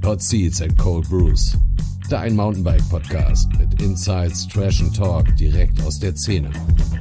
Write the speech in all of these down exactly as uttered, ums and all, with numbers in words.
Hot Seats and Cold Brews. Dein Mountainbike-Podcast mit Insights, Trash and Talk direkt aus der Szene.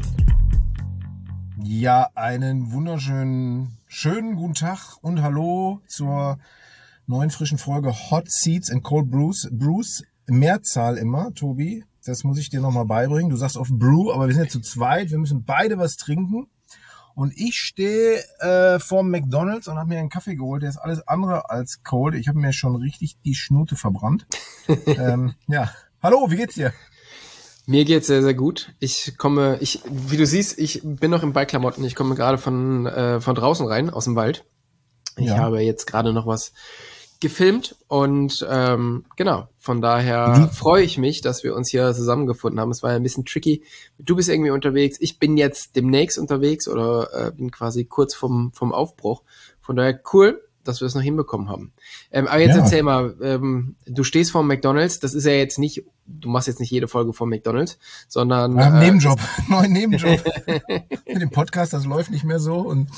Ja, einen wunderschönen, schönen guten Tag und hallo zur neuen frischen Folge Hot Seats and Cold Brews. Brews, Mehrzahl immer, Tobi. Das muss ich dir nochmal beibringen. Du sagst oft Brew, aber wir sind ja zu zweit. Wir müssen beide was trinken. Und ich stehe äh, vorm McDonald's und habe mir einen Kaffee geholt. Der ist alles andere als cold. Ich habe mir schon richtig die Schnute verbrannt. ähm, ja, hallo, wie geht's dir? Mir geht's sehr, sehr gut. Ich komme, ich, wie du siehst, ich bin noch in Bikeklamotten. Ich komme gerade von äh, von draußen rein, aus dem Wald. Ich ja. habe jetzt gerade noch was gefilmt und ähm, genau, von daher mhm. freue ich mich, dass wir uns hier zusammengefunden haben. Es war ja ein bisschen tricky. Du bist irgendwie unterwegs, ich bin jetzt demnächst unterwegs oder äh, bin quasi kurz vom vom Aufbruch. Von daher cool, dass wir es noch hinbekommen haben. Ähm, aber jetzt ja. erzähl mal, ähm, du stehst vor McDonald's, das ist ja jetzt nicht, du machst jetzt nicht jede Folge vor McDonald's, sondern... Ja, äh, Nebenjob, neuen Nebenjob. Mit dem Podcast, das läuft nicht mehr so und...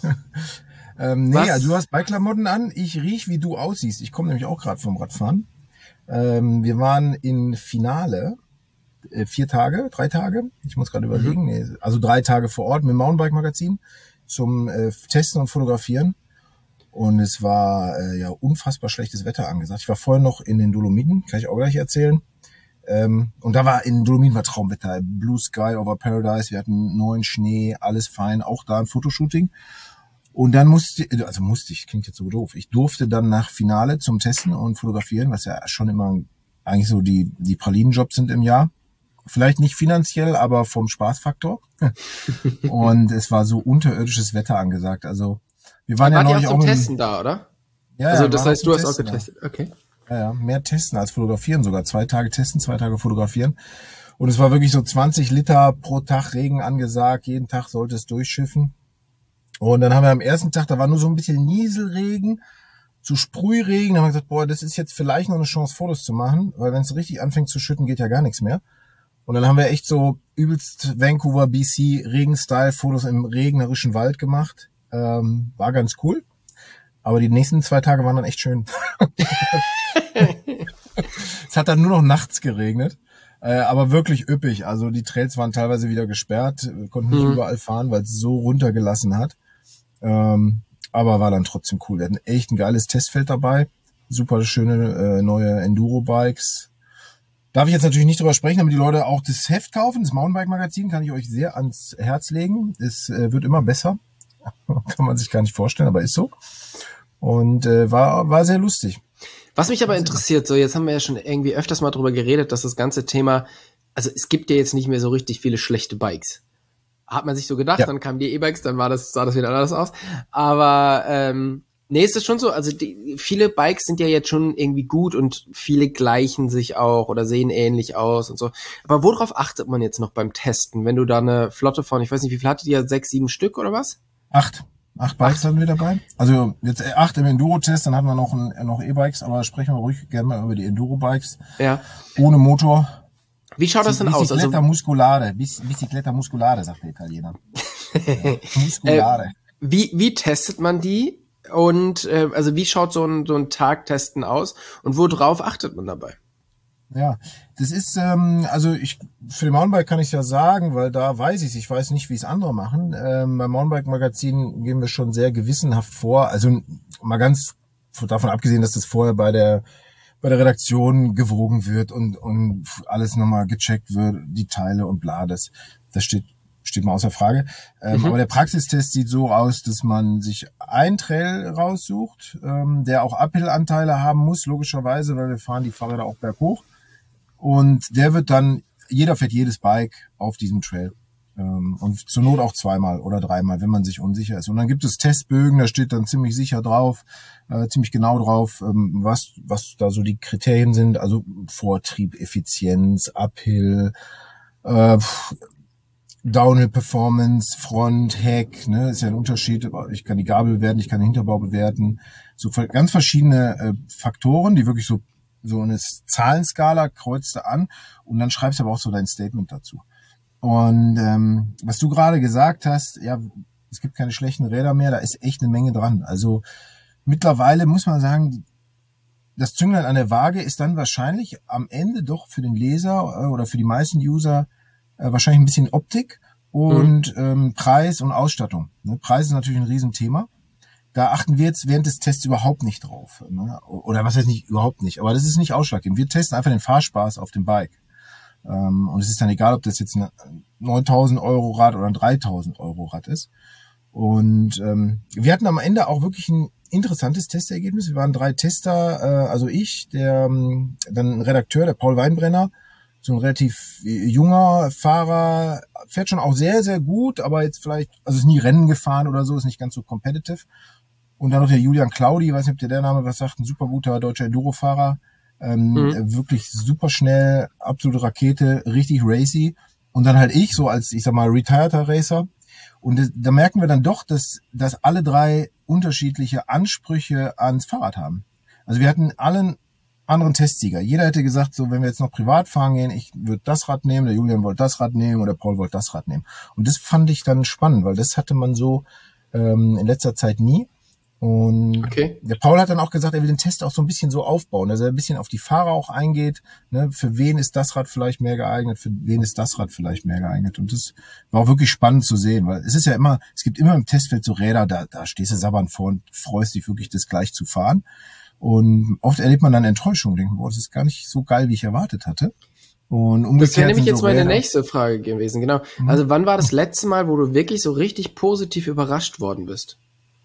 Ähm, nee, also du hast Bikeklamotten an, ich riech, wie du aussiehst. Ich komme nämlich auch gerade vom Radfahren. Ähm, wir waren in Finale, äh, vier Tage, drei Tage, ich muss gerade überlegen, mhm. nee, also drei Tage vor Ort mit dem Mountainbike-Magazin zum äh, Testen und Fotografieren. Und es war äh, ja unfassbar schlechtes Wetter angesagt. Ich war vorher noch in den Dolomiten, kann ich auch gleich erzählen. Ähm, und da war in den Dolomiten war Traumwetter, Blue Sky over Paradise, wir hatten neuen Schnee, alles fein, auch da ein Fotoshooting. Und dann musste, also musste ich, klingt jetzt so doof, ich durfte dann nach Finale zum Testen und Fotografieren, was ja schon immer eigentlich so die die Pralinenjobs sind im Jahr. Vielleicht nicht finanziell, aber vom Spaßfaktor. Und es war so unterirdisches Wetter angesagt. Also wir waren ja, ja neulich auch zum auch Testen da, oder? Ja, also ja, das heißt, du hast auch Testen, getestet, ja. Okay. Ja, ja, mehr testen als fotografieren sogar. Zwei Tage testen, zwei Tage fotografieren. Und es war wirklich so zwanzig Liter pro Tag Regen angesagt. Jeden Tag sollte es durchschiffen. Und dann haben wir am ersten Tag, da war nur so ein bisschen Nieselregen, zu Sprühregen. Da haben wir gesagt, boah, das ist jetzt vielleicht noch eine Chance, Fotos zu machen, weil wenn es richtig anfängt zu schütten, geht ja gar nichts mehr. Und dann haben wir echt so übelst Vancouver, B C, Regen-Style-Fotos im regnerischen Wald gemacht. Ähm, war ganz cool. Aber die nächsten zwei Tage waren dann echt schön. Es hat dann nur noch nachts geregnet. Äh, aber wirklich üppig. Also die Trails waren teilweise wieder gesperrt. Wir konnten nicht mhm. überall fahren, weil es so runtergelassen hat. Ähm, aber war dann trotzdem cool. Wir hatten echt ein geiles Testfeld dabei. Super schöne äh, neue Enduro-Bikes. Darf ich jetzt natürlich nicht drüber sprechen, damit die Leute auch das Heft kaufen. Das Mountainbike-Magazin kann ich euch sehr ans Herz legen. Es äh, wird immer besser. Kann man sich gar nicht vorstellen, aber ist so. Und äh, war war sehr lustig. Was mich aber interessiert, so jetzt haben wir ja schon irgendwie öfters mal drüber geredet, dass das ganze Thema, also es gibt ja jetzt nicht mehr so richtig viele schlechte Bikes. Hat man sich so gedacht, ja. Dann kamen die E-Bikes, dann war das, sah das wieder anders aus. Aber ähm, nee, ist das schon so? Also die, viele Bikes sind ja jetzt schon irgendwie gut und viele gleichen sich auch oder sehen ähnlich aus und so. Aber worauf achtet man jetzt noch beim Testen, wenn du da eine Flotte von, ich weiß nicht, wie viel hattet ihr, sechs, sieben Stück oder was? Acht. Acht Bikes hatten wir dabei. Also jetzt acht im Enduro-Test, dann hatten wir noch, ein, noch E-Bikes, aber sprechen wir ruhig gerne mal über die Enduro-Bikes. Ja. Ohne Motor. Wie schaut das denn aus? Bicicletta also, musculare, Bicicletta musculare, sagt der Italiener. Ja, musculare. Äh, wie, wie testet man die? Und äh, also wie schaut so ein, so ein Tagtesten aus? Und worauf achtet man dabei? Ja, das ist, ähm, also ich für den Mountainbike kann ich ja sagen, weil da weiß ich ich weiß nicht, wie es andere machen. Ähm, beim Mountainbike-Magazin gehen wir schon sehr gewissenhaft vor. Also mal ganz davon abgesehen, dass das vorher bei der bei der Redaktion gewogen wird und und alles nochmal gecheckt wird, die Teile und bla, das das steht steht mal außer Frage. Ähm, mhm. Aber der Praxistest sieht so aus, dass man sich einen Trail raussucht, ähm, der auch Uphill-Anteile haben muss, logischerweise, weil wir fahren die Fahrräder auch berghoch. Und der wird dann, jeder fährt jedes Bike auf diesem Trail. Ähm, und zur Not auch zweimal oder dreimal, wenn man sich unsicher ist. Und dann gibt es Testbögen, da steht dann ziemlich sicher drauf, äh, ziemlich genau drauf, ähm, was was da so die Kriterien sind. Also Vortrieb, Effizienz, Uphill, äh, Downhill Performance, Front, Heck, ne, ist ja ein Unterschied. Ich kann die Gabel bewerten, ich kann den Hinterbau bewerten. So ganz verschiedene äh, Faktoren, die wirklich so so eine Zahlenskala kreuzt du an und dann schreibst du aber auch so dein Statement dazu. Und ähm, was du gerade gesagt hast, ja, es gibt keine schlechten Räder mehr, da ist echt eine Menge dran. Also mittlerweile muss man sagen, das Zünglein an der Waage ist dann wahrscheinlich am Ende doch für den Leser äh, oder für die meisten User äh, wahrscheinlich ein bisschen Optik und mhm. ähm, Preis und Ausstattung. Ne? Preis ist natürlich ein Riesenthema. Da achten wir jetzt während des Tests überhaupt nicht drauf. Ne? Oder was heißt nicht, überhaupt nicht. Aber das ist nicht ausschlaggebend. Wir testen einfach den Fahrspaß auf dem Bike. Ähm, und es ist dann egal, ob das jetzt ein neuntausend Euro Rad oder ein dreitausend Euro Rad ist. Und ähm, wir hatten am Ende auch wirklich ein interessantes Testergebnis. Wir waren drei Tester, äh, also ich, der ähm, dann ein Redakteur, der Paul Weinbrenner, so ein relativ junger Fahrer, fährt schon auch sehr, sehr gut, aber jetzt vielleicht, also ist nie Rennen gefahren oder so, ist nicht ganz so competitive. Und dann noch der Julian Claudi, ich weiß nicht, ob dir der Name was sagt, ein super guter deutscher Enduro-Fahrer, ähm, mhm. wirklich super schnell, absolute Rakete, richtig racy. Und dann halt ich, so als, ich sag mal, retireder Racer. Und das, da merken wir dann doch, dass, dass alle drei unterschiedliche Ansprüche ans Fahrrad haben. Also wir hatten allen anderen Testsieger. Jeder hätte gesagt, so wenn wir jetzt noch privat fahren gehen, ich würde das Rad nehmen, der Julian wollte das Rad nehmen oder Paul wollte das Rad nehmen. Und das fand ich dann spannend, weil das hatte man so ähm, in letzter Zeit nie. Und okay. Der Paul hat dann auch gesagt, er will den Test auch so ein bisschen so aufbauen, dass er ein bisschen auf die Fahrer auch eingeht. Ne? Für wen ist das Rad vielleicht mehr geeignet, für wen ist das Rad vielleicht mehr geeignet. Und das war auch wirklich spannend zu sehen, weil es ist ja immer, es gibt immer im Testfeld so Räder, da, da stehst du sabbernd vor und freust dich wirklich, das gleich zu fahren. Und oft erlebt man dann Enttäuschung, denkt man, boah, das ist gar nicht so geil, wie ich erwartet hatte. Und umgekehrt. Das wäre nämlich jetzt so meine Räder. nächste Frage gewesen, genau. Also wann war das letzte Mal, wo du wirklich so richtig positiv überrascht worden bist?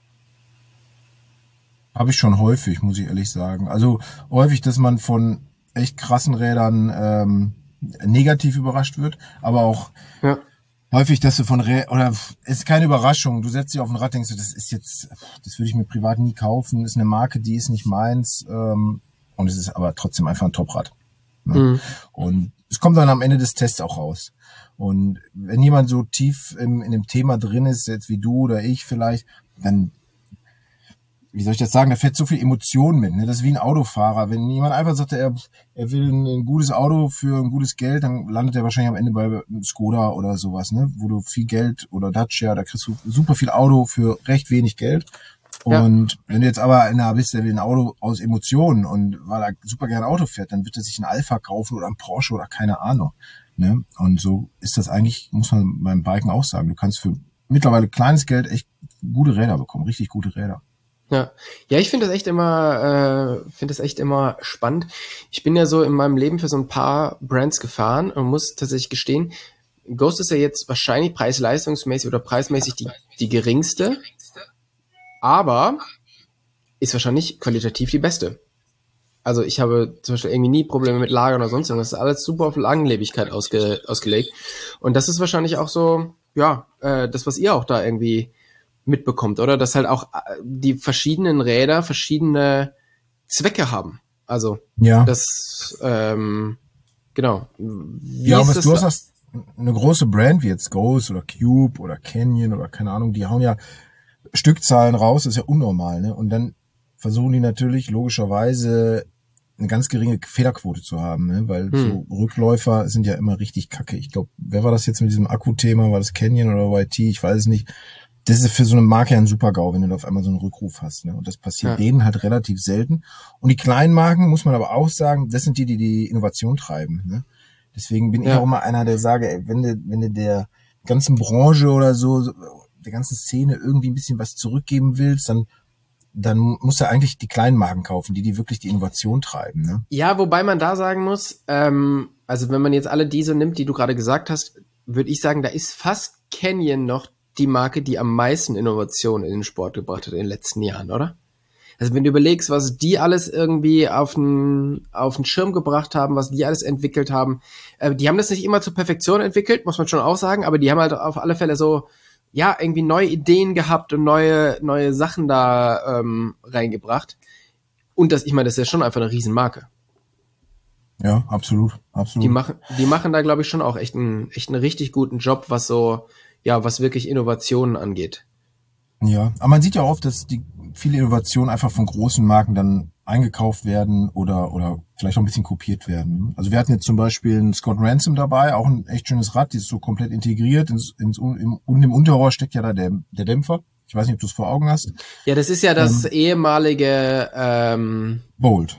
Habe ich schon häufig, muss ich ehrlich sagen. Also häufig, dass man von echt krassen Rädern ähm, negativ überrascht wird, aber auch ja. häufig, dass du von Rä oder es ist keine Überraschung. Du setzt dich auf ein Rad, denkst du, das ist jetzt, das würde ich mir privat nie kaufen. Das ist eine Marke, die ist nicht meins. Ähm, und es ist aber trotzdem einfach ein Toprad. Ne? Mhm. Und es kommt dann am Ende des Tests auch raus. Und wenn jemand so tief im, in dem Thema drin ist, jetzt wie du oder ich vielleicht, dann wie soll ich das sagen, da fährt so viel Emotion mit, ne? Das ist wie ein Autofahrer. Wenn jemand einfach sagt, er, er will ein gutes Auto für ein gutes Geld, dann landet er wahrscheinlich am Ende bei Skoda oder sowas, ne? Wo du viel Geld oder Dacia, da kriegst du super viel Auto für recht wenig Geld. Und ja. Wenn du jetzt aber einer bist, der will ein Auto aus Emotionen und weil er super gerne Auto fährt, dann wird er sich ein Alpha kaufen oder ein Porsche oder keine Ahnung, ne? Und so ist das eigentlich, muss man beim Biken auch sagen. Du kannst für mittlerweile kleines Geld echt gute Räder bekommen, richtig gute Räder. Ja, ja, ich finde das echt immer, äh, finde das echt immer spannend. Ich bin ja so in meinem Leben für so ein paar Brands gefahren und muss tatsächlich gestehen, Ghost ist ja jetzt wahrscheinlich preis-leistungsmäßig oder preismäßig die, die geringste, aber ist wahrscheinlich qualitativ die beste. Also ich habe zum Beispiel irgendwie nie Probleme mit Lagern oder sonst irgendwas. Das ist alles super auf Langlebigkeit ausge, ausgelegt. Und das ist wahrscheinlich auch so, ja, äh, das, was ihr auch da irgendwie mitbekommt, oder? Dass halt auch die verschiedenen Räder verschiedene Zwecke haben. Also, ja. das, ähm, genau. Wie ja, ist was das du da? hast, eine große Brand wie jetzt Ghost oder Cube oder Canyon oder keine Ahnung, die hauen ja Stückzahlen raus, das ist ja unnormal, ne? Und dann versuchen die natürlich logischerweise eine ganz geringe Fehlerquote zu haben, ne? Weil hm. so Rückläufer sind ja immer richtig kacke. Ich glaube, wer war das jetzt mit diesem Akku-Thema? War das Canyon oder Y T? Ich weiß es nicht. Das ist für so eine Marke ja ein Super-GAU, wenn du da auf einmal so einen Rückruf hast, ne? Und das passiert ja. denen halt relativ selten. Und die kleinen Marken, muss man aber auch sagen, das sind die, die die Innovation treiben, ne? Deswegen bin ja. ich auch immer einer, der sage, ey, wenn du, wenn du der ganzen Branche oder so, der ganzen Szene irgendwie ein bisschen was zurückgeben willst, dann dann musst du eigentlich die kleinen Marken kaufen, die die wirklich die Innovation treiben, ne? Ja, wobei man da sagen muss, ähm, also wenn man jetzt alle diese nimmt, die du gerade gesagt hast, würde ich sagen, da ist fast Canyon noch die Marke, die am meisten Innovation in den Sport gebracht hat in den letzten Jahren, oder? Also wenn du überlegst, was die alles irgendwie auf den, auf den Schirm gebracht haben, was die alles entwickelt haben, äh, die haben das nicht immer zur Perfektion entwickelt, muss man schon auch sagen, aber die haben halt auf alle Fälle so, ja, irgendwie neue Ideen gehabt und neue, neue Sachen da ähm, reingebracht. Und das, ich meine, das ist ja schon einfach eine Riesenmarke. Ja, absolut, absolut. Die machen, die machen da, glaube ich, schon auch echt einen, echt einen richtig guten Job, was so, ja, was wirklich Innovationen angeht. Ja, aber man sieht ja oft, dass die viele Innovationen einfach von großen Marken dann eingekauft werden oder oder vielleicht auch ein bisschen kopiert werden. Also wir hatten jetzt zum Beispiel einen Scott Ransom dabei, auch ein echt schönes Rad, die ist so komplett integriert. Ins, ins, im, unten im Unterrohr steckt ja da der, der Dämpfer. Ich weiß nicht, ob du es vor Augen hast. Ja, das ist ja das ähm, ehemalige ähm, Bolt.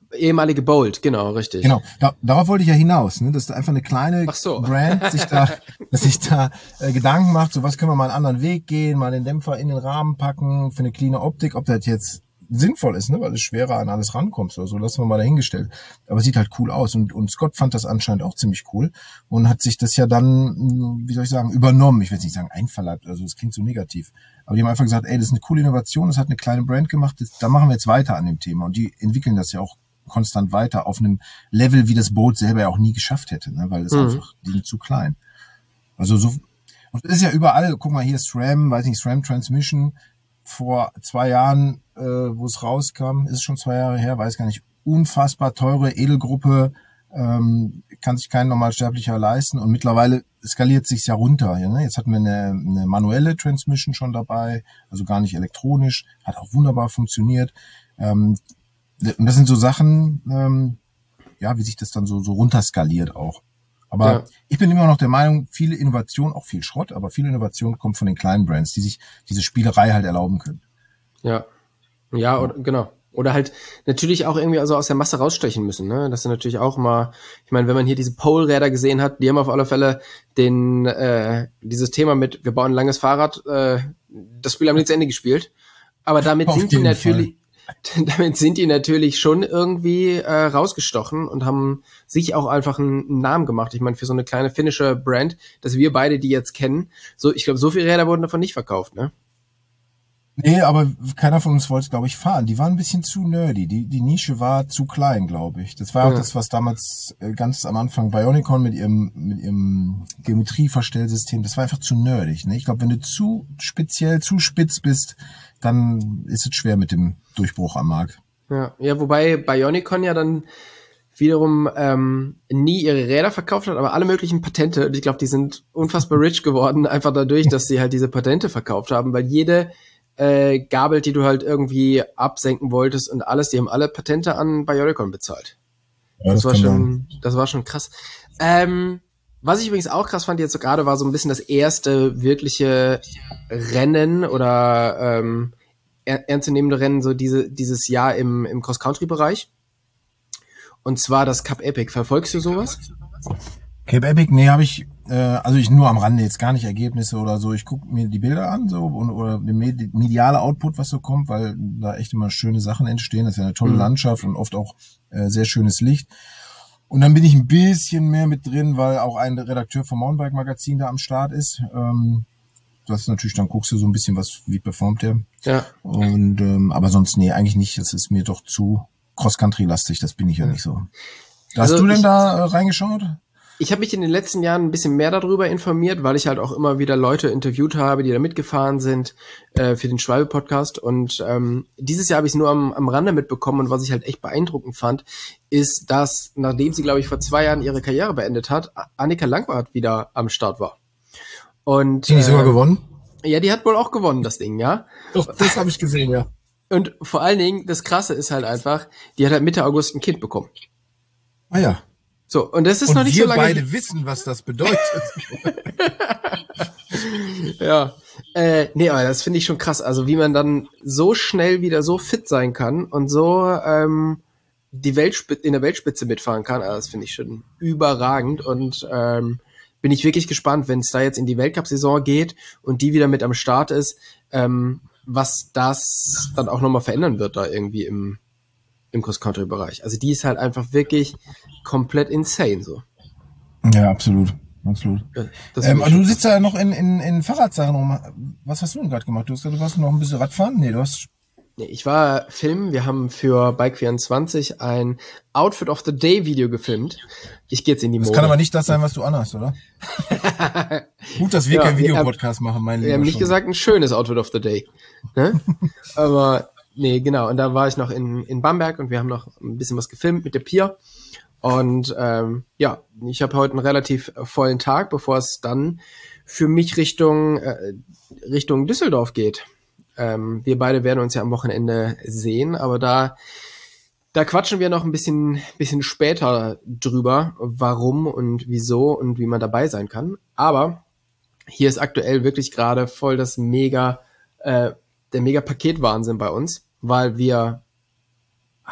ehemalige Bolt, genau, richtig. Genau, da, darauf wollte ich ja hinaus, ne? Dass da einfach eine kleine so. Brand sich da, dass sich da äh, Gedanken macht, so was können wir mal einen anderen Weg gehen, mal den Dämpfer in den Rahmen packen für eine cleane Optik, ob das jetzt sinnvoll ist, ne? Weil du schwerer an alles rankommst oder so, lassen wir mal dahingestellt. Aber sieht halt cool aus und, und Scott fand das anscheinend auch ziemlich cool und hat sich das ja dann, wie soll ich sagen, übernommen. Ich will jetzt nicht sagen einverleibt, also das klingt so negativ. Aber die haben einfach gesagt, ey, das ist eine coole Innovation, das hat eine kleine Brand gemacht, das, da machen wir jetzt weiter an dem Thema und die entwickeln das ja auch konstant weiter auf einem Level, wie das Boot selber ja auch nie geschafft hätte, ne? Weil es mhm. einfach, die sind zu klein. Also so, und das ist ja überall, guck mal hier SRAM, weiß nicht, SRAM Transmission, vor zwei Jahren, äh, wo es rauskam, ist es schon zwei Jahre her, weiß gar nicht, unfassbar teure Edelgruppe, ähm, kann sich kein Normalsterblicher leisten und mittlerweile skaliert sich's ja runter. Ja, ne? Jetzt hatten wir eine, eine manuelle Transmission schon dabei, also gar nicht elektronisch, hat auch wunderbar funktioniert. Ähm, und das sind so Sachen, ähm, ja, wie sich das dann so so runterskaliert auch. Aber ja. Ich bin immer noch der Meinung, viele Innovation, auch viel Schrott, aber viele Innovation kommt von den kleinen Brands, die sich diese Spielerei halt erlauben können. Ja, ja, oder, genau. Oder halt natürlich auch irgendwie also aus der Masse rausstechen müssen. Ne? Das sind natürlich auch mal, ich meine, wenn man hier diese Pole-Räder gesehen hat, die haben auf alle Fälle den äh, dieses Thema mit, wir bauen ein langes Fahrrad, äh, das Spiel haben die zu Ende gespielt. Aber damit sind die natürlich... Fall. Damit sind die natürlich schon irgendwie äh, rausgestochen und haben sich auch einfach einen Namen gemacht. Ich meine, für so eine kleine finnische Brand, dass wir beide die jetzt kennen, so ich glaube, so viele Räder wurden davon nicht verkauft, ne? Nee, aber keiner von uns wollte es, glaube ich, fahren. Die waren ein bisschen zu nerdy. Die, die Nische war zu klein, glaube ich. Das war auch ja. das, was damals äh, ganz am Anfang Bionicon mit ihrem mit ihrem Geometrieverstellsystem, das war einfach zu nerdig. Ne? Ich glaube, wenn du zu speziell, zu spitz bist, dann ist es schwer mit dem Durchbruch am Markt. Ja, ja, wobei Bionicon ja dann wiederum ähm, nie ihre Räder verkauft hat, aber alle möglichen Patente. Und ich glaube, die sind unfassbar rich geworden, einfach dadurch, dass sie halt diese Patente verkauft haben, weil jede äh, Gabel, die du halt irgendwie absenken wolltest und alles, die haben alle Patente an Bionicon bezahlt. Ja, das, das war schon, sein. das war schon krass. Ähm, was ich übrigens auch krass fand jetzt so gerade, war so ein bisschen das erste wirkliche Rennen oder ähm, ernstzunehmende Rennen so diese dieses Jahr im im Cross-Country-Bereich. Und zwar das Cup Epic. Verfolgst du sowas? Cape Epic, nee, habe ich, äh, also ich nur am Rande, jetzt gar nicht Ergebnisse oder so. Ich gucke mir die Bilder an so und, oder der mediale Output, was so kommt, weil da echt immer schöne Sachen entstehen. Das ist ja eine tolle mhm. Landschaft und oft auch äh, sehr schönes Licht. Und dann bin ich ein bisschen mehr mit drin, weil auch ein Redakteur vom Mountainbike Magazin da am Start ist. Ähm, das ist natürlich, dann guckst du so ein bisschen, was, wie performt der. Ja. Und ähm, aber sonst, nee, eigentlich nicht. Das ist mir doch zu Cross-Country-lastig, das bin ich ja, ja nicht so. Hast also du denn ich, da äh, reingeschaut? Ich habe mich in den letzten Jahren ein bisschen mehr darüber informiert, weil ich halt auch immer wieder Leute interviewt habe, die da mitgefahren sind äh, für den Schwalbe-Podcast. Und ähm, dieses Jahr habe ich es nur am, am Rande mitbekommen. Und was ich halt echt beeindruckend fand, ist, dass, nachdem sie, glaube ich, vor zwei Jahren ihre Karriere beendet hat, Annika Langwart wieder am Start war. Und die äh, sogar gewonnen? Ja, die hat wohl auch gewonnen, das Ding, ja. Doch, das habe ich gesehen, ja. Und vor allen Dingen, das Krasse ist halt einfach, die hat halt Mitte August ein Kind bekommen. Ah ja. So, und das ist und noch nicht so lange... wir beide wissen, was das bedeutet. Ja. Äh, nee, aber das finde ich schon krass. Also wie man dann so schnell wieder so fit sein kann und so ähm, die Weltspitze, in der Weltspitze mitfahren kann. Also das finde ich schon überragend. Und ähm, bin ich wirklich gespannt, wenn es da jetzt in die Weltcup-Saison geht und die wieder mit am Start ist, ähm, was das dann auch nochmal verändern wird da irgendwie im, im Cross-Country-Bereich. Also die ist halt einfach wirklich komplett insane so. Ja, absolut. Absolut. Ja, ähm, du sitzt ja noch in, in, in Fahrradsachen rum. Was hast du denn gerade gemacht? Du hast du warst noch ein bisschen Radfahren? Nee, du hast... Nee, ich war filmen. Wir haben für Bike vierundzwanzig ein Outfit of the Day Video gefilmt. Ich gehe jetzt in die Mode. Das kann aber nicht das sein, was du anhast, oder? Gut, dass wir ja, keinen Videopodcast machen, mein Lieber. Wir haben nicht schon gesagt, ein schönes Outfit of the Day. Ne? Aber nee, genau. Und da war ich noch in, in Bamberg und wir haben noch ein bisschen was gefilmt mit der Pia. Und ähm, ja, ich habe heute einen relativ vollen Tag, bevor es dann für mich Richtung äh, Richtung Düsseldorf geht. Ähm, wir beide werden uns ja am Wochenende sehen, aber da da quatschen wir noch ein bisschen bisschen später drüber, warum und wieso und wie man dabei sein kann. Aber hier ist aktuell wirklich gerade voll das mega äh, der mega Paketwahnsinn bei uns, weil wir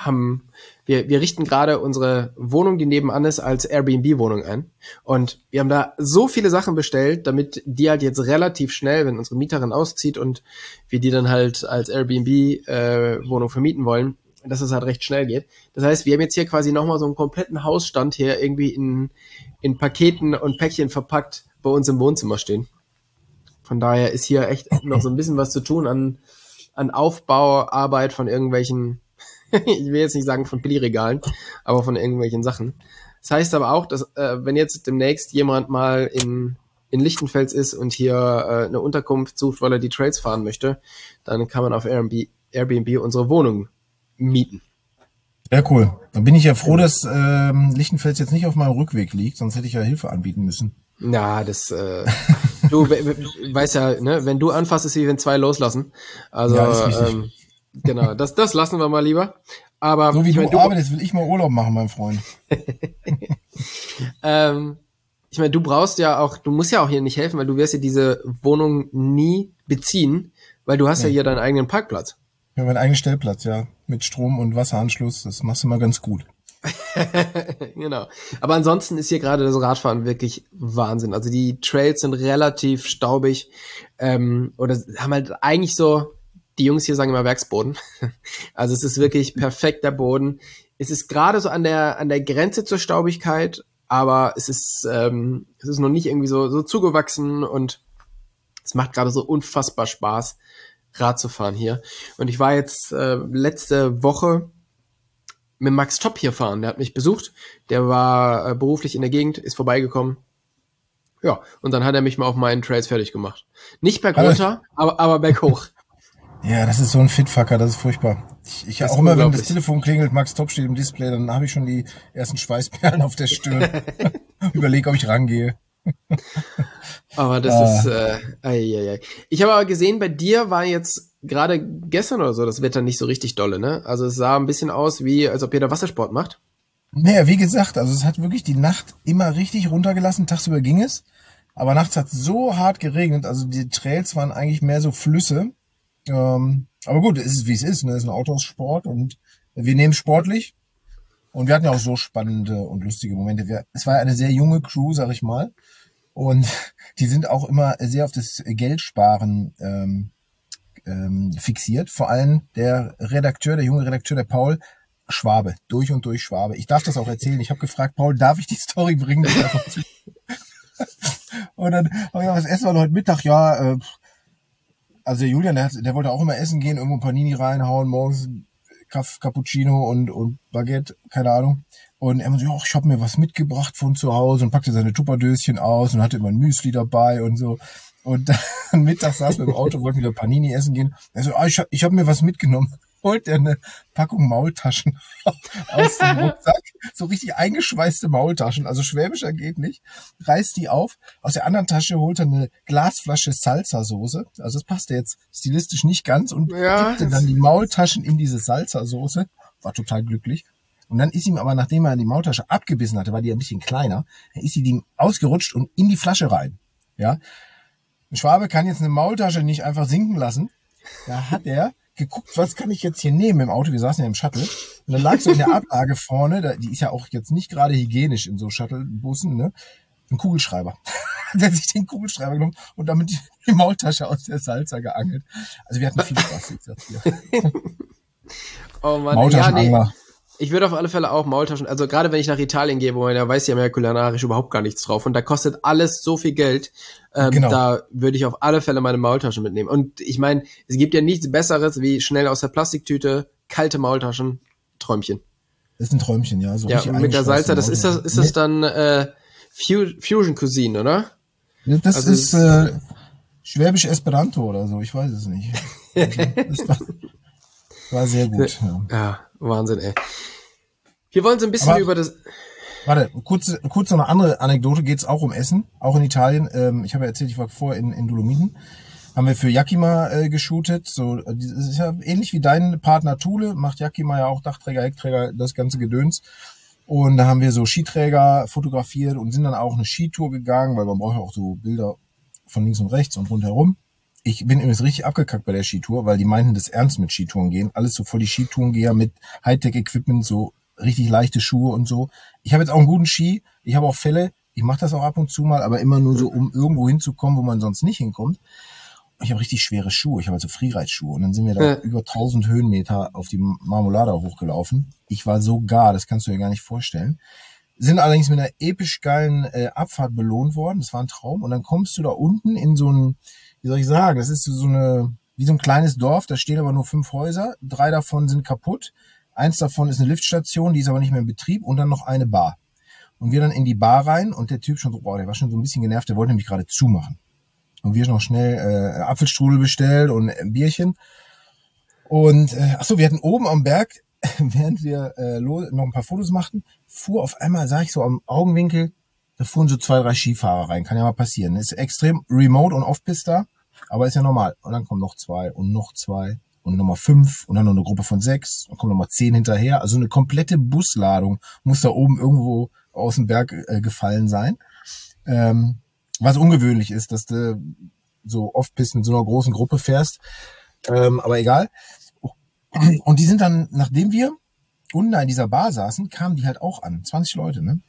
haben, wir, wir richten gerade unsere Wohnung, die nebenan ist, als Airbnb-Wohnung ein. Und wir haben da so viele Sachen bestellt, damit die halt jetzt relativ schnell, wenn unsere Mieterin auszieht und wir die dann halt als Airbnb-Wohnung äh, vermieten wollen, dass es halt recht schnell geht. Das heißt, wir haben jetzt hier quasi nochmal so einen kompletten Hausstand hier irgendwie in, in Paketen und Päckchen verpackt bei uns im Wohnzimmer stehen. Von daher ist hier echt noch so ein bisschen was zu tun an, an Aufbauarbeit von irgendwelchen, ich will jetzt nicht sagen von Billigregalen, aber von irgendwelchen Sachen. Das heißt aber auch, dass äh, wenn jetzt demnächst jemand mal in, in Lichtenfels ist und hier äh, eine Unterkunft sucht, weil er die Trails fahren möchte, dann kann man auf Airbnb, Airbnb unsere Wohnung mieten. Ja, cool. Dann bin ich ja froh, dass ähm, Lichtenfels jetzt nicht auf meinem Rückweg liegt, sonst hätte ich ja Hilfe anbieten müssen. Ja, das, äh, du we, we, weißt ja, ne, wenn du anfasst, ist wie wenn zwei loslassen. Also, ja, ist richtig. ähm, genau, das, das lassen wir mal lieber. Aber so wie ich du, mein, du arbeitest, will ich mal Urlaub machen, mein Freund. ähm, ich meine, du brauchst ja auch, du musst ja auch hier nicht helfen, weil du wirst ja diese Wohnung nie beziehen, weil du hast nee. ja hier deinen eigenen Parkplatz. Ja, meinen eigenen Stellplatz, ja. Mit Strom- und Wasseranschluss, das machst du mal ganz gut. Genau. Aber ansonsten ist hier gerade das Radfahren wirklich Wahnsinn. Also die Trails sind relativ staubig ähm, oder haben halt eigentlich so, die Jungs hier sagen immer Werksboden. Also es ist wirklich perfekter Boden. Es ist gerade so an der an der Grenze zur Staubigkeit, aber es ist ähm, es ist noch nicht irgendwie so so zugewachsen und es macht gerade so unfassbar Spaß, Rad zu fahren hier. Und ich war jetzt äh, letzte Woche mit Max Topp hier fahren. Der hat mich besucht. Der war äh, beruflich in der Gegend, ist vorbeigekommen. Ja, und dann hat er mich mal auf meinen Trails fertig gemacht. Nicht bergunter, aber, aber berghoch. Ja, das ist so ein Fitfucker, das ist furchtbar. Ich, ich auch immer, wenn das Telefon klingelt, Max Topp steht im Display, dann habe ich schon die ersten Schweißperlen auf der Stirn. Überlege, ob ich rangehe. Aber das ah. ist, äh, ei, ei, ei. Ich habe aber gesehen, bei dir war jetzt gerade gestern oder so das Wetter nicht so richtig dolle, ne? Also es sah ein bisschen aus, wie als ob ihr da Wassersport macht. Naja, wie gesagt, also es hat wirklich die Nacht immer richtig runtergelassen, tagsüber ging es, aber nachts hat es so hart geregnet, also die Trails waren eigentlich mehr so Flüsse. Ähm, aber gut, es ist wie es ist, ne? Es ist ein Outdoor-Sport und wir nehmen sportlich und wir hatten ja auch so spannende und lustige Momente. Wir, es war ja eine sehr junge Crew, sag ich mal, und die sind auch immer sehr auf das Geldsparen ähm, ähm, fixiert. Vor allem der Redakteur, der junge Redakteur, der Paul, Schwabe, durch und durch Schwabe. Ich darf das auch erzählen. Ich habe gefragt, Paul, darf ich die Story bringen? Und dann habe ich gesagt, was essen wir heute Mittag? Ja, äh, also der Julian, der, hat, der wollte auch immer essen gehen, irgendwo ein Panini reinhauen, morgens Kaff, Cappuccino und, und Baguette, keine Ahnung. Und er meinte, ja, ich habe mir was mitgebracht von zu Hause und packte seine Tupperdöschen aus und hatte immer ein Müsli dabei und so. Und dann mittags saß wir im Auto, wollten wieder Panini essen gehen. Er so, ah, ich habe ich hab mir was mitgenommen. Holt er eine Packung Maultaschen aus dem Rucksack. So richtig eingeschweißte Maultaschen, also schwäbischer geht nicht. Reißt die auf. Aus der anderen Tasche holt er eine Glasflasche Salsa-Soße. Also das passt jetzt stilistisch nicht ganz. Und ja, kippte dann die Maultaschen in diese Salsa-Soße. War total glücklich. Und dann ist ihm aber, nachdem er die Maultasche abgebissen hatte, war die ein bisschen kleiner, ist sie ihm ausgerutscht und in die Flasche rein. Ja. Ein Schwabe kann jetzt eine Maultasche nicht einfach sinken lassen. Da hat er geguckt, was kann ich jetzt hier nehmen im Auto? Wir saßen ja im Shuttle. Und dann lag so in der Ablage vorne, da, die ist ja auch jetzt nicht gerade hygienisch in so Shuttle-Bussen, ne? Ein Kugelschreiber. Der hat sich den Kugelschreiber genommen und damit die, die Maultasche aus der Salsa geangelt. Also wir hatten viel Spaß, ich sag's dir. Oh Mann, Maultaschenangler. Ja, nee. Ich würde auf alle Fälle auch Maultaschen, also gerade wenn ich nach Italien gehe, wo man ja weiß ja mehr kulinarisch überhaupt gar nichts drauf und da kostet alles so viel Geld, ähm, genau. Da würde ich auf alle Fälle meine Maultaschen mitnehmen. Und ich meine, es gibt ja nichts Besseres wie schnell aus der Plastiktüte, kalte Maultaschen, Träumchen. Das ist ein Träumchen, ja. So ja, und mit der Salsa, das ist das, ist das dann äh, Fusion Cuisine, oder? Das also ist äh, Schwäbisch Esperanto oder so, ich weiß es nicht. Also, das war, war sehr gut. Ja. ja, Wahnsinn, ey. Wir wollen so ein bisschen Aber, über das... Warte, kurz, kurz noch eine andere Anekdote, geht's auch um Essen, auch in Italien. Ähm, ich habe ja erzählt, ich war vorher in, in Dolomiten. Haben wir für Yakima äh, geshootet. So, das ist ja ähnlich wie dein Partner Thule, macht Yakima ja auch Dachträger, Heckträger, das ganze Gedöns. Und da haben wir so Skiträger fotografiert und sind dann auch eine Skitour gegangen, weil man braucht ja auch so Bilder von links und rechts und rundherum. Ich bin übrigens richtig abgekackt bei der Skitour, weil die meinten das ernst mit Skitouren gehen. Alles so voll die Skitourengeher mit Hightech-Equipment, so richtig leichte Schuhe und so. Ich habe jetzt auch einen guten Ski, ich habe auch Fälle, ich mache das auch ab und zu mal, aber immer nur so, um irgendwo hinzukommen, wo man sonst nicht hinkommt. Ich habe richtig schwere Schuhe, ich habe also Freeride-Schuhe und dann sind wir da ja. über tausend Höhenmeter auf die Marmolada hochgelaufen. Ich war so gar, das kannst du dir gar nicht vorstellen. Sind allerdings mit einer episch geilen äh, Abfahrt belohnt worden, das war ein Traum. Und dann kommst du da unten in so ein, wie soll ich sagen, das ist so eine, wie so ein kleines Dorf, da stehen aber nur fünf Häuser, drei davon sind kaputt, eins davon ist eine Liftstation, die ist aber nicht mehr in Betrieb und dann noch eine Bar. Und wir dann in die Bar rein und der Typ schon so, boah, der war schon so ein bisschen genervt, der wollte nämlich gerade zumachen. Und wir noch schnell äh, Apfelstrudel bestellt und ein Bierchen. Und äh, ach so, wir hatten oben am Berg, während wir äh, noch ein paar Fotos machten, fuhr auf einmal, sag ich so am Augenwinkel, da fuhren so zwei, drei Skifahrer rein. Kann ja mal passieren. Ist extrem remote und off-pist da, aber ist ja normal. Und dann kommen noch zwei und noch zwei und nochmal fünf und dann noch eine Gruppe von sechs. Dann kommen nochmal zehn hinterher. Also eine komplette Busladung muss da oben irgendwo aus dem Berg äh, gefallen sein. Ähm, was ungewöhnlich ist, dass du so off-pist mit so einer großen Gruppe fährst. Ähm, aber egal. Und die sind dann, nachdem wir unten in dieser Bar saßen, kamen die halt auch an. zwanzig Leute, ne?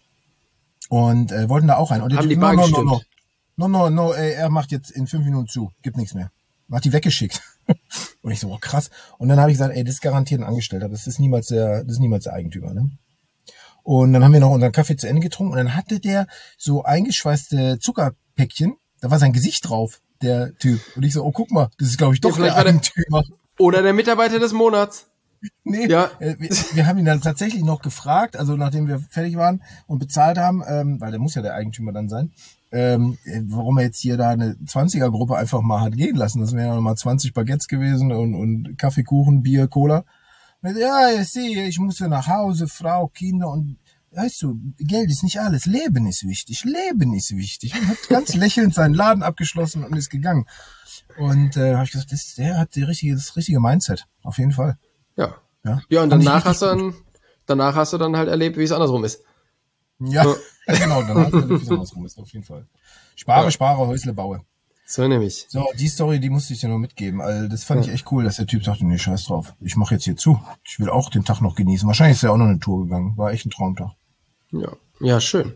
Und äh, wollten da auch rein. Und haben die, die Bar no, no, gestimmt? No, no, no, no, ey, er macht jetzt in fünf Minuten zu. Gibt nichts mehr. Hat die weggeschickt. Und ich so, oh, krass. Und dann habe ich gesagt, ey, das ist garantiert ein Angestellter. Das ist niemals der, das ist niemals der Eigentümer, ne? Und dann haben wir noch unseren Kaffee zu Ende getrunken. Und dann hatte der so eingeschweißte Zuckerpäckchen. Da war sein Gesicht drauf, der Typ. Und ich so, oh, guck mal, das ist, glaube ich, doch ja, der Eigentümer. Oder der Mitarbeiter des Monats. Nee, ja. wir, wir haben ihn dann tatsächlich noch gefragt, also nachdem wir fertig waren und bezahlt haben, ähm, weil der muss ja der Eigentümer dann sein, ähm, warum er jetzt hier da eine zwanziger-Gruppe einfach mal hat gehen lassen. Das wären ja nochmal zwanzig Baguettes gewesen und, und Kaffee, Kuchen, Bier, Cola. Und ich, ja, ich sehe, ich muss ja nach Hause, Frau, Kinder und weißt du, Geld ist nicht alles, Leben ist wichtig, Leben ist wichtig. Und hat ganz lächelnd seinen Laden abgeschlossen und ist gegangen. Und äh, habe ich gesagt, das, der hat die richtige, das richtige Mindset, auf jeden Fall. Ja. Ja, ja und danach hast, du dann, danach hast du dann halt erlebt, wie es andersrum ist. Ja, so. Genau, danach hast du erlebt, wie es andersrum ist, auf jeden Fall. Spare, ja. spare, Häusle baue. So nämlich. So, die Story, die musste ich dir noch mitgeben. Also das fand ja. ich echt cool, dass der Typ sagte, nee, scheiß drauf. Ich mache jetzt hier zu. Ich will auch den Tag noch genießen. Wahrscheinlich ist er auch noch eine Tour gegangen. War echt ein Traumtag. Ja, ja, schön.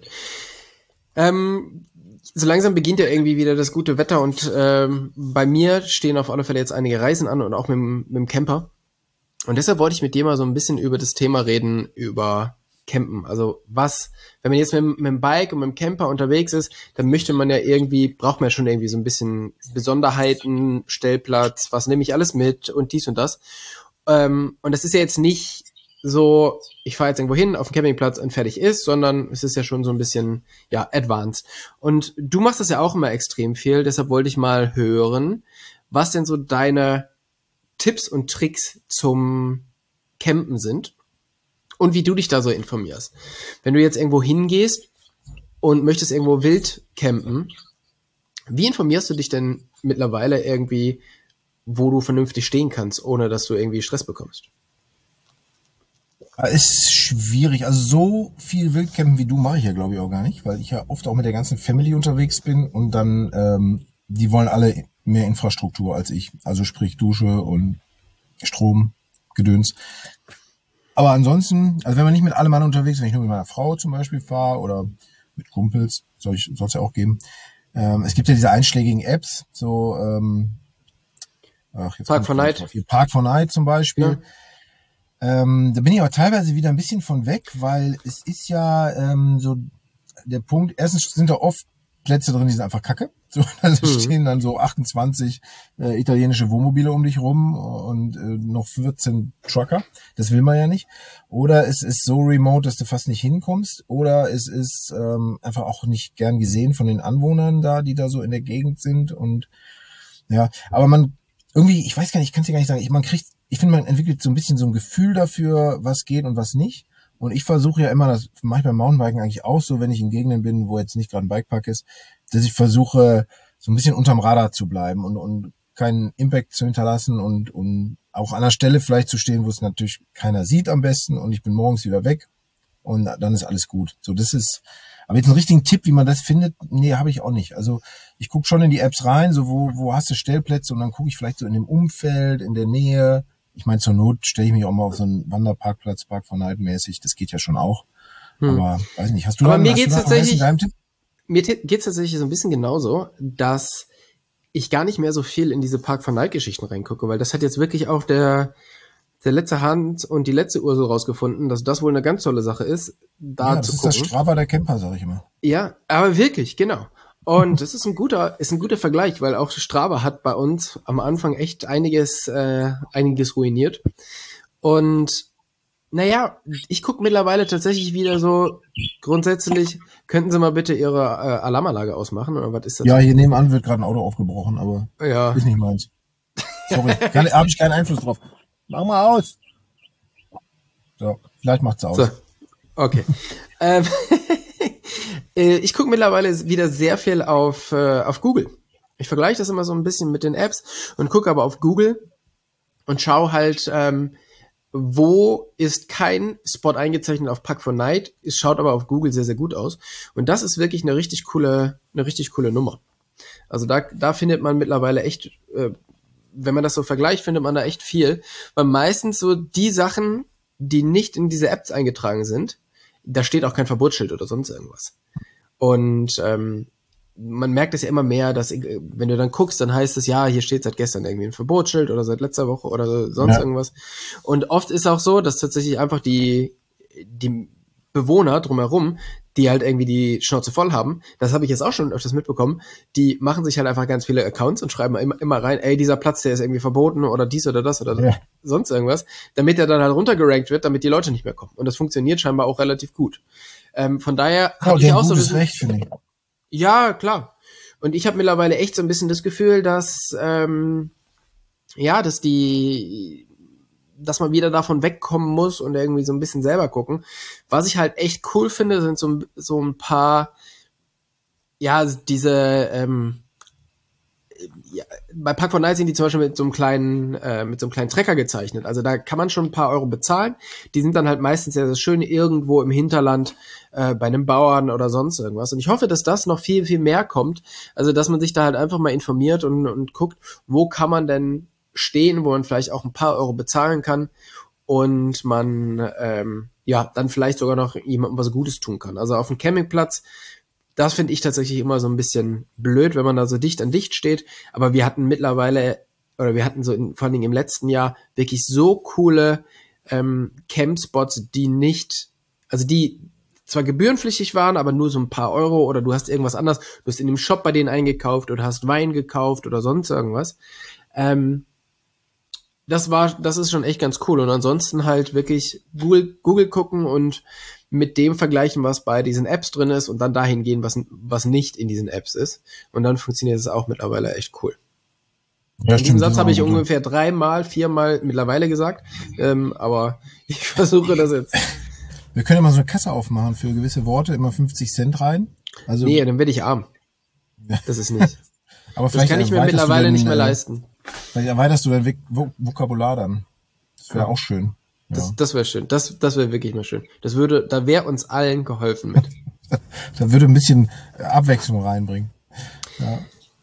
Ähm, so langsam beginnt ja irgendwie wieder das gute Wetter und ähm, bei mir stehen auf alle Fälle jetzt einige Reisen an und auch mit, mit dem Camper. Und deshalb wollte ich mit dir mal so ein bisschen über das Thema reden, über Campen. Also was, wenn man jetzt mit, mit dem Bike und mit dem Camper unterwegs ist, dann möchte man ja irgendwie, braucht man ja schon irgendwie so ein bisschen Besonderheiten, Stellplatz, was nehme ich alles mit und dies und das. Ähm, und das ist ja jetzt nicht so, ich fahre jetzt irgendwo hin auf den Campingplatz und fertig ist, sondern es ist ja schon so ein bisschen, ja, advanced. Und du machst das ja auch immer extrem viel, deshalb wollte ich mal hören, was denn so deine Tipps und Tricks zum Campen sind und wie du dich da so informierst. Wenn du jetzt irgendwo hingehst und möchtest irgendwo wild campen, wie informierst du dich denn mittlerweile irgendwie, wo du vernünftig stehen kannst, ohne dass du irgendwie Stress bekommst? Ist schwierig. Also so viel Wildcampen wie du mache ich ja, glaube ich, auch gar nicht, weil ich ja oft auch mit der ganzen Family unterwegs bin und dann, ähm, die wollen alle mehr Infrastruktur als ich. Also sprich Dusche und Strom, Gedöns. Aber ansonsten, also wenn man nicht mit allem Mann unterwegs ist, wenn ich nur mit meiner Frau zum Beispiel fahre oder mit Kumpels, soll ich, soll es ja auch geben. Ähm, es gibt ja diese einschlägigen Apps, so ähm, ach, jetzt Park for Night. Park for Night zum Beispiel. Ja. Ähm, da bin ich aber teilweise wieder ein bisschen von weg, weil es ist ja ähm, so der Punkt, erstens sind da oft Plätze drin, die sind einfach kacke. So, also mhm. stehen dann so achtundzwanzig äh, italienische Wohnmobile um dich rum und äh, noch vierzehn Trucker. Das will man ja nicht. Oder es ist so remote, dass du fast nicht hinkommst. Oder es ist ähm, einfach auch nicht gern gesehen von den Anwohnern da, die da so in der Gegend sind. Und ja, aber man irgendwie, ich weiß gar nicht, ich kann es dir gar nicht sagen, ich, man kriegt, ich finde, man entwickelt so ein bisschen so ein Gefühl dafür, was geht und was nicht. Und ich versuche ja immer, das mache ich beim Mountainbiken eigentlich auch so, wenn ich in Gegenden bin, wo jetzt nicht gerade ein Bikepark ist, dass ich versuche, so ein bisschen unterm Radar zu bleiben und, und keinen Impact zu hinterlassen und, und auch an einer Stelle vielleicht zu stehen, wo es natürlich keiner sieht am besten und ich bin morgens wieder weg und dann ist alles gut. So, das ist, Aber jetzt einen richtigen Tipp, wie man das findet, nee, habe ich auch nicht. Also ich gucke schon in die Apps rein, so wo, wo hast du Stellplätze und dann gucke ich vielleicht so in dem Umfeld, in der Nähe. Ich meine, zur Not stelle ich mich auch mal auf so einen Wanderparkplatz, Park for Night mäßig, das geht ja schon auch. Hm. Aber weiß nicht, hast du Aber dann, mir hast geht's du da tatsächlich, einen Tipp? mir geht's tatsächlich so ein bisschen genauso, dass ich gar nicht mehr so viel in diese Park for Night Geschichten reingucke, weil das hat jetzt wirklich auch der, der letzte Hans und die letzte Ursel rausgefunden, dass das wohl eine ganz tolle Sache ist, da ja, zu das gucken. ist das Strava der Camper, sag ich immer. Ja, aber wirklich, genau. Und das ist ein guter, ist ein guter Vergleich, weil auch Strava hat bei uns am Anfang echt einiges, äh, einiges ruiniert. Und naja, ich gucke mittlerweile tatsächlich wieder so grundsätzlich, könnten Sie mal bitte Ihre äh, Alarmanlage ausmachen oder was ist das? Ja, hier nebenan wird gerade ein Auto aufgebrochen, aber Ja. ist nicht meins. Sorry, habe ich keinen Einfluss drauf. Mach mal aus. So, vielleicht macht's aus. So. Okay. ähm, ich gucke mittlerweile wieder sehr viel auf, äh, auf Google. Ich vergleiche das immer so ein bisschen mit den Apps und gucke aber auf Google und schaue halt, ähm, wo ist kein Spot eingezeichnet auf Park for Night, es schaut aber auf Google sehr, sehr gut aus. Und das ist wirklich eine richtig coole, eine richtig coole Nummer. Also da, da findet man mittlerweile echt, äh, wenn man das so vergleicht, findet man da echt viel. Weil meistens so die Sachen, die nicht in diese Apps eingetragen sind, da steht auch kein Verbotsschild oder sonst irgendwas. Und ähm, man merkt es ja immer mehr, dass wenn du dann guckst, dann heißt es, ja, hier steht seit gestern irgendwie ein Verbotsschild oder seit letzter Woche oder sonst ja. irgendwas. Und oft ist auch so, dass tatsächlich einfach die, die Bewohner drumherum, die halt irgendwie die Schnauze voll haben, das habe ich jetzt auch schon öfters mitbekommen, die machen sich halt einfach ganz viele Accounts und schreiben immer, immer rein, ey, dieser Platz, der ist irgendwie verboten oder dies oder das oder ja. sonst irgendwas, damit der dann halt runtergerankt wird, damit die Leute nicht mehr kommen. Und das funktioniert scheinbar auch relativ gut. Ähm, von daher oh, habe ich auch so ein bisschen... Recht, finde ich. Ja, klar. Und ich habe mittlerweile echt so ein bisschen das Gefühl, dass ähm, ja, dass die, dass man wieder davon wegkommen muss und irgendwie so ein bisschen selber gucken. Was ich halt echt cool finde, sind so, so ein paar, ja, diese ähm, ja, bei Park for Night sind die zum Beispiel mit so einem kleinen, äh, mit so einem kleinen Trecker gezeichnet. Also da kann man schon ein paar Euro bezahlen. Die sind dann halt meistens sehr, sehr schön irgendwo im Hinterland, äh, bei einem Bauern oder sonst irgendwas. Und ich hoffe, dass das noch viel, viel mehr kommt. Also, dass man sich da halt einfach mal informiert und, und guckt, wo kann man denn stehen, wo man vielleicht auch ein paar Euro bezahlen kann und man, ähm, ja, dann vielleicht sogar noch jemandem was Gutes tun kann. Also auf dem Campingplatz, das finde ich tatsächlich immer so ein bisschen blöd, wenn man da so dicht an dicht steht. Aber wir hatten mittlerweile, oder wir hatten so in, vor allen Dingen im letzten Jahr wirklich so coole ähm, Campspots, die nicht, also die zwar gebührenpflichtig waren, aber nur so ein paar Euro oder du hast irgendwas anderes, du hast in dem Shop bei denen eingekauft oder hast Wein gekauft oder sonst irgendwas. Ähm, das war, das ist schon echt ganz cool. Und ansonsten halt wirklich Google, Google gucken und mit dem vergleichen, was bei diesen Apps drin ist und dann dahin gehen, was, was nicht in diesen Apps ist. Und dann funktioniert es auch mittlerweile echt cool. Ja, stimmt, diesen Satz habe ich ungefähr dreimal, viermal mittlerweile gesagt, ähm, aber ich versuche das jetzt. Wir können ja mal so eine Kasse aufmachen für gewisse Worte, immer fünfzig Cent rein. Also nee, dann werde ich arm. Das ist nicht. Aber das kann ich mir mittlerweile denn, nicht mehr leisten. Vielleicht erweiterst du dein Vokabular dann. Das wäre ja auch schön. Ja. Das, das wäre schön. Das, das wäre wirklich mal schön. Das würde, da wäre uns allen geholfen mit. Da würde ein bisschen Abwechslung reinbringen. Ja.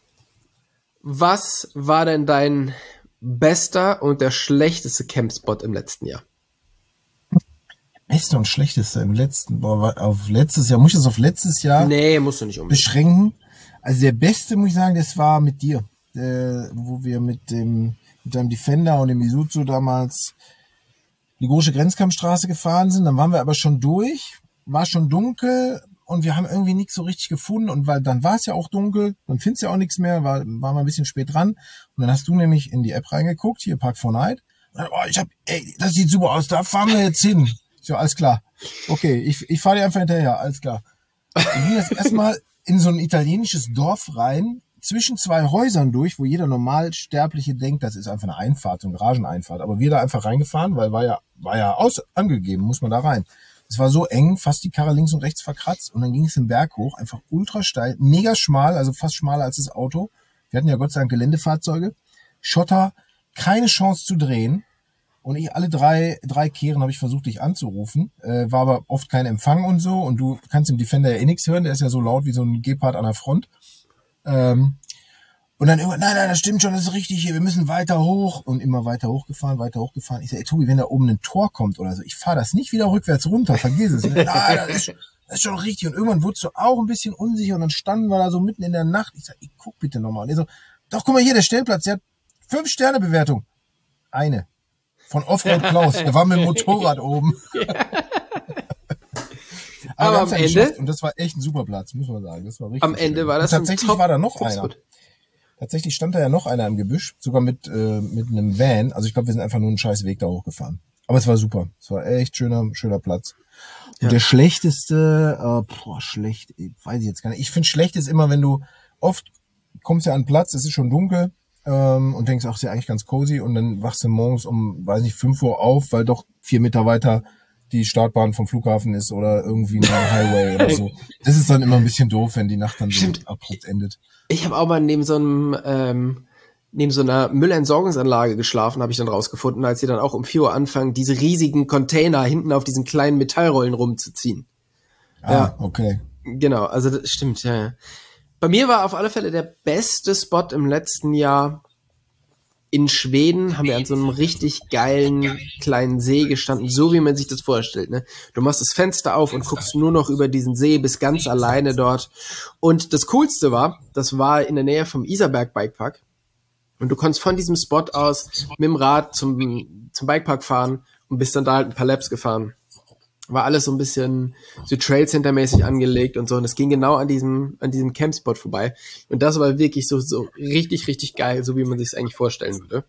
Was war denn dein bester und der schlechteste Campspot im letzten Jahr? Beste und schlechteste im letzten, boah, auf letztes Jahr, muss ich das auf letztes Jahr nee, musst du nicht unbedingt beschränken? Also der beste, muss ich sagen, das war mit dir, äh, wo wir mit dem, mit deinem Defender und dem Isuzu damals die große Grenzkampfstraße gefahren sind. Dann waren wir aber schon durch, war schon dunkel und wir haben irgendwie nichts so richtig gefunden und weil dann war es ja auch dunkel, dann findest du ja auch nichts mehr, war, war mal ein bisschen spät dran und dann hast du nämlich in die App reingeguckt, hier Park for Night. Und dann, oh, ich hab, ey, das sieht super aus, da fahren wir jetzt hin. So, alles klar. Okay, ich, ich fahre dir einfach hinterher, alles klar. Wir gehen jetzt erstmal in so ein italienisches Dorf rein, zwischen zwei Häusern durch, wo jeder Normalsterbliche denkt, das ist einfach eine Einfahrt, so eine Garageneinfahrt. Aber wir da einfach reingefahren, weil war ja, war ja aus, angegeben, muss man da rein. Es war so eng, fast die Karre links und rechts verkratzt und dann ging es den Berg hoch, einfach ultra steil, mega schmal, also fast schmaler als das Auto. Wir hatten ja Gott sei Dank Geländefahrzeuge. Schotter, keine Chance zu drehen. Und ich alle drei, drei Kehren habe ich versucht, dich anzurufen. Äh, war aber oft kein Empfang und so. Und du kannst im Defender ja eh nichts hören. Der ist ja so laut wie so ein Gepard an der Front. Ähm, und dann irgendwann, nein, nein, das stimmt schon, das ist richtig hier. Wir müssen weiter hoch. Und immer weiter hochgefahren, weiter hochgefahren. Ich sage, ey Tobi, wenn da oben ein Tor kommt oder so, ich fahre das nicht wieder rückwärts runter. Vergiss es. Nein, das ist, das ist schon richtig. Und irgendwann wurdest du auch ein bisschen unsicher. Und dann standen wir da so mitten in der Nacht. Ich sage, ich guck bitte nochmal. Und er so, doch, guck mal hier, der Stellplatz, der hat fünf Sterne Bewertung. Eine. Von Offroad Klaus. Der war mit dem Motorrad oben. Aber, Aber am Ende, geschafft. Und das war echt ein super Platz, muss man sagen. Das war richtig am Ende schön. war das und tatsächlich ein war da noch Top-Spot. einer. Tatsächlich stand da ja noch einer im Gebüsch, sogar mit äh, mit einem Van. Also ich glaube, wir sind einfach nur einen scheiß Weg da hochgefahren. Aber es war super. Es war echt schöner schöner Platz. Und ja. der schlechteste, äh, boah, schlecht, weiß ich jetzt gar nicht. Ich finde schlecht ist immer, wenn du oft kommst ja an den Platz, es ist schon dunkel. Und denkst, ach, ist ja eigentlich ganz cozy, und dann wachst du morgens um, weiß nicht, fünf Uhr auf, weil doch vier Meter weiter die Startbahn vom Flughafen ist oder irgendwie ein Highway oder so. Das ist dann immer ein bisschen doof, wenn die Nacht dann so Stimmt. abrupt endet. Ich habe auch mal neben so einem, ähm, neben so einer Müllentsorgungsanlage geschlafen, habe ich dann rausgefunden, als sie dann auch um vier Uhr anfangen, diese riesigen Container hinten auf diesen kleinen Metallrollen rumzuziehen. Ah, ja. okay. Genau, also das stimmt, ja, ja. Bei mir war auf alle Fälle der beste Spot im letzten Jahr in Schweden. Haben wir an so einem richtig geilen kleinen See gestanden, so wie man sich das vorstellt. Ne? Du machst das Fenster auf und guckst nur noch über diesen See, bist ganz alleine dort. Und das Coolste war, das war in der Nähe vom Isarberg Bikepark. Und du konntest von diesem Spot aus mit dem Rad zum, zum Bikepark fahren und bist dann da halt ein paar Laps gefahren. War alles so ein bisschen so Trailcenter-mäßig angelegt und so. Und es ging genau an diesem, an diesem Campspot vorbei. Und das war wirklich so, so richtig, richtig geil, so wie man sich es eigentlich vorstellen würde.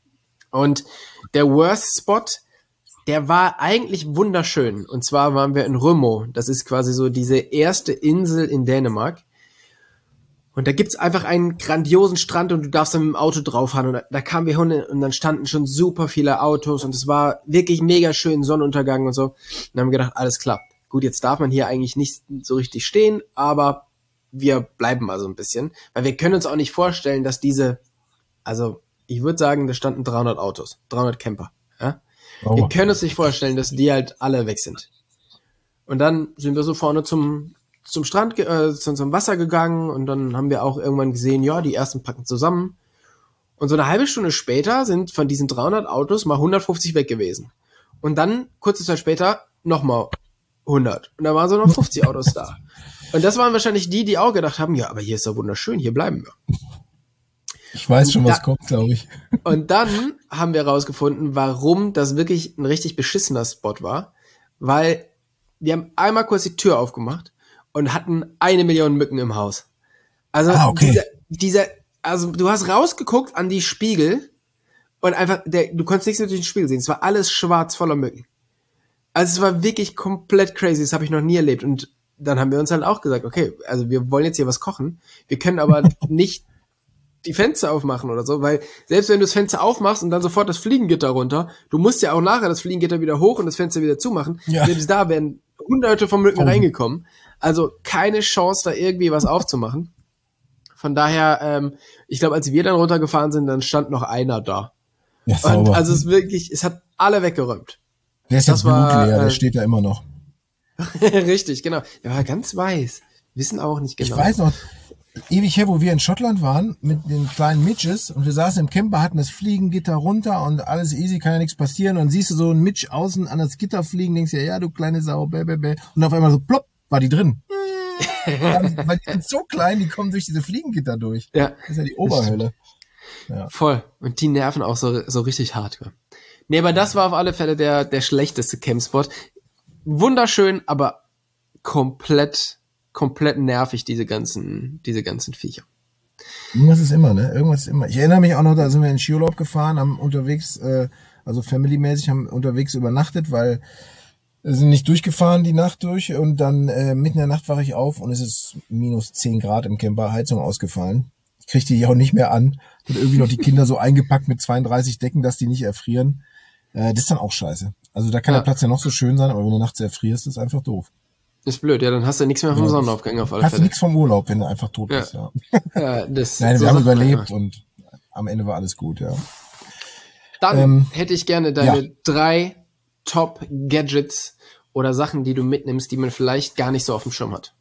Und der Worst Spot, der war eigentlich wunderschön. Und zwar waren wir in Rømø. Das ist quasi so diese erste Insel in Dänemark. Und da gibt's einfach einen grandiosen Strand und du darfst dann mit dem Auto drauffahren. Und da, da kamen wir hin und dann standen schon super viele Autos und es war wirklich mega schön, Sonnenuntergang und so. Und dann haben wir gedacht, alles klar. Gut, jetzt darf man hier eigentlich nicht so richtig stehen, aber wir bleiben mal so ein bisschen. Weil wir können uns auch nicht vorstellen, dass diese, also ich würde sagen, da standen dreihundert Autos, dreihundert Camper. Ja? Oh. Wir können uns nicht vorstellen, dass die halt alle weg sind. Und dann sind wir so vorne zum... zum Strand, äh, zum, zum Wasser gegangen und dann haben wir auch irgendwann gesehen, ja, die ersten packen zusammen. Und so eine halbe Stunde später sind von diesen dreihundert Autos mal hundertfünfzig weg gewesen. Und dann, kurze Zeit später, nochmal hundert. Und da waren so noch fünfzig Autos da. Und das waren wahrscheinlich die, die auch gedacht haben, ja, aber hier ist ja wunderschön, hier bleiben wir. Ich weiß und schon, da, was kommt, glaube ich. Und dann haben wir herausgefunden, warum das wirklich ein richtig beschissener Spot war. Weil wir haben einmal kurz die Tür aufgemacht und hatten eine Million Mücken im Haus. Also ah, okay. dieser, dieser, also du hast rausgeguckt an die Spiegel und einfach, der, du konntest nichts durch den Spiegel sehen. Es war alles schwarz voller Mücken. Also es war wirklich komplett crazy. Das habe ich noch nie erlebt. Und dann haben wir uns halt auch gesagt, okay, also wir wollen jetzt hier was kochen. Wir können aber nicht die Fenster aufmachen oder so, weil selbst wenn du das Fenster aufmachst und dann sofort das Fliegengitter runter, du musst ja auch nachher das Fliegengitter wieder hoch und das Fenster wieder zumachen. Ja. Selbst da wären hunderte von Mücken oh. reingekommen. Also keine Chance, da irgendwie was aufzumachen. Von daher, ähm, ich glaube, als wir dann runtergefahren sind, dann stand noch einer da. Ja, sauber. Und also es wirklich, es hat alle weggeräumt. Der ist jetzt blutleer, äh, der steht da immer noch. Richtig, genau. Der war ganz weiß. Wissen auch nicht genau. Ich weiß noch, ewig her, wo wir in Schottland waren, mit den kleinen Mitches, und wir saßen im Camper, hatten das Fliegengitter runter und alles easy, kann ja nichts passieren. Und dann siehst du so einen Mitch außen an das Gitter fliegen, denkst dir, ja, du kleine Sau, bäh, bäh, bäh. Und auf einmal so, plopp, war die drin. Weil die sind so klein, die kommen durch diese Fliegengitter durch. Ja. Das ist ja die Oberhölle. Ja. Voll. Und die nerven auch so, so richtig hart. Nee, aber das war auf alle Fälle der, der schlechteste Campspot. Wunderschön, aber komplett, komplett nervig, diese ganzen, diese ganzen Viecher. Irgendwas ist immer, ne? Irgendwas ist immer. Ich erinnere mich auch noch, da sind wir in Skiurlaub gefahren, haben unterwegs, äh, also familymäßig, haben unterwegs übernachtet, weil wir sind nicht durchgefahren die Nacht durch und dann äh, mitten in der Nacht wache ich auf und es ist minus zehn Grad im Camper, Heizung ausgefallen. Ich kriege die auch nicht mehr an. Und irgendwie noch die Kinder so eingepackt mit zweiunddreißig Decken, dass die nicht erfrieren. Äh, das ist dann auch scheiße. Also da kann ja. der Platz ja noch so schön sein, aber wenn du nachts erfrierst, ist einfach doof. Ist blöd, ja, dann hast du nichts mehr vom ja, Sonnenaufgang auf alle hast Fälle. Hast du nichts vom Urlaub, wenn du einfach tot ja. bist, ja. ja das, Nein, so wir haben überlebt ja. und am Ende war alles gut, ja. Dann ähm, hätte ich gerne deine ja. drei Top-Gadgets oder Sachen, die du mitnimmst, die man vielleicht gar nicht so auf dem Schirm hat.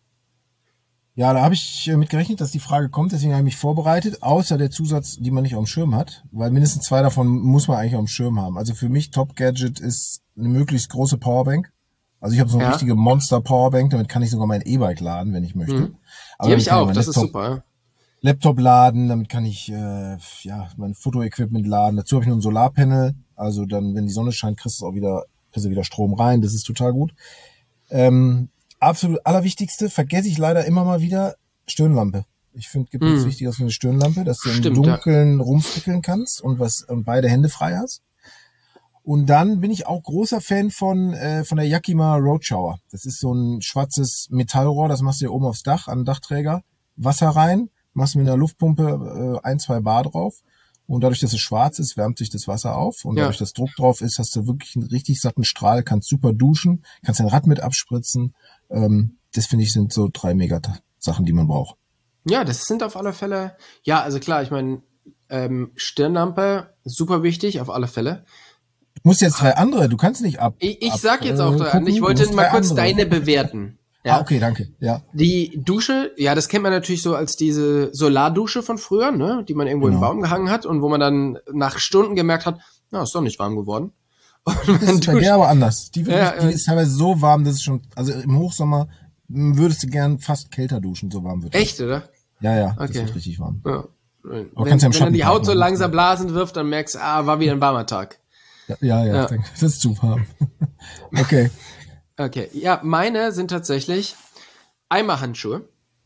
Ja, da habe ich mit gerechnet, dass die Frage kommt, deswegen habe ich mich vorbereitet, außer der Zusatz, die man nicht auf dem Schirm hat, weil mindestens zwei davon muss man eigentlich auf dem Schirm haben. Also für mich Top-Gadget ist eine möglichst große Powerbank. Also ich habe so eine ja. richtige Monster-Powerbank, damit kann ich sogar mein E-Bike laden, wenn ich möchte. Mhm. Die habe ich auch, das Laptop, ist super. Laptop laden, damit kann ich äh, ja mein Fotoequipment laden. Dazu habe ich noch ein Solarpanel, also dann, wenn die Sonne scheint, kriegst du auch wieder, kriegst du wieder Strom rein, das ist total gut. Ähm, absolut allerwichtigste, vergesse ich leider immer mal wieder, Stirnlampe. Ich finde, gibt nichts mm. Wichtigeres für eine Stirnlampe, dass du Stimmt, im Dunkeln ja. rumfrickeln kannst und was und beide Hände frei hast. Und dann bin ich auch großer Fan von äh, von der Yakima Road Shower. Das ist so ein schwarzes Metallrohr, das machst du hier oben aufs Dach, an den Dachträger, Wasser rein, machst mit einer Luftpumpe äh, ein, zwei Bar drauf. Und dadurch, dass es schwarz ist, wärmt sich das Wasser auf. Und ja. dadurch, dass Druck drauf ist, hast du wirklich einen richtig satten Strahl, kannst super duschen, kannst dein Rad mit abspritzen. Ähm, das finde ich sind so drei Mega-Sachen, die man braucht. Ja, das sind auf alle Fälle, ja, also klar, ich meine, ähm, Stirnlampe, super wichtig, auf alle Fälle. Du musst jetzt drei andere, du kannst nicht ab. Ich, ich ab, sag jetzt auch drei andere. Ich wollte mal kurz andere. deine bewerten. Ja. Ah, okay, danke. Ja. Die Dusche, ja, das kennt man natürlich so als diese Solardusche von früher, ne, die man irgendwo genau. im Baum gehangen hat und wo man dann nach Stunden gemerkt hat, na, ist doch nicht warm geworden. Und das ist bei der aber anders. Die, wird ja, nicht, die ist teilweise so warm, dass es schon, also im Hochsommer würdest du gern fast kälter duschen, so warm wird. Echt, oder? Ja, ja, okay. Das wird richtig warm. Ja. Wenn, wenn dann die Haut so langsam Blasen wirft, dann merkst du, ah, war wieder ein warmer Tag. Ja, ja, ja, ja. Denke, das ist zu warm. Okay. Okay, ja, meine sind tatsächlich Eimerhandschuhe.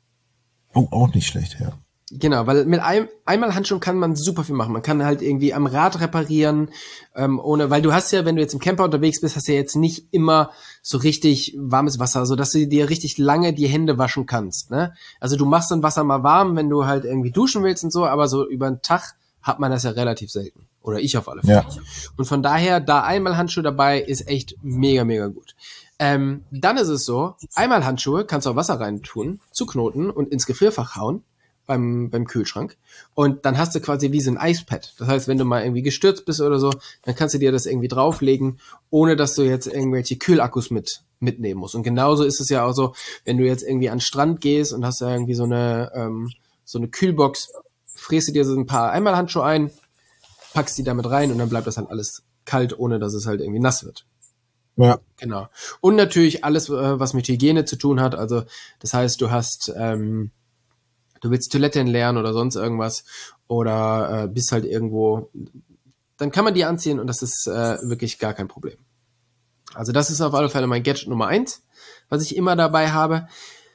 Oh, auch nicht schlecht, ja. Genau, weil mit einem Eimerhandschuhen kann man super viel machen. Man kann halt irgendwie am Rad reparieren, ähm, ohne, weil du hast ja, wenn du jetzt im Camper unterwegs bist, hast du ja jetzt nicht immer so richtig warmes Wasser, so dass du dir richtig lange die Hände waschen kannst, ne? Also du machst dann Wasser mal warm, wenn du halt irgendwie duschen willst und so, aber so über den Tag hat man das ja relativ selten. Oder ich auf alle Fälle. Ja. Und von daher, da Einmalhandschuhe dabei ist echt mega, mega gut. Ähm, dann ist es so, Einmalhandschuhe kannst du auch Wasser rein tun, zuknoten und ins Gefrierfach hauen beim, beim Kühlschrank. Und dann hast du quasi wie so ein Eispad. Das heißt, wenn du mal irgendwie gestürzt bist oder so, dann kannst du dir das irgendwie drauflegen, ohne dass du jetzt irgendwelche Kühlakkus mit mitnehmen musst. Und genauso ist es ja auch so, wenn du jetzt irgendwie an den Strand gehst und hast da irgendwie so eine, ähm, so eine Kühlbox, fräst du dir so ein paar Einmalhandschuhe ein, packst die damit rein und dann bleibt das halt alles kalt, ohne dass es halt irgendwie nass wird. Ja. Genau. Und natürlich alles, was mit Hygiene zu tun hat. Also das heißt, du hast, ähm, du willst Toilette entleeren oder sonst irgendwas oder äh, bist halt irgendwo, dann kann man die anziehen und das ist äh, wirklich gar kein Problem. Also das ist auf alle Fälle mein Gadget Nummer eins, was ich immer dabei habe.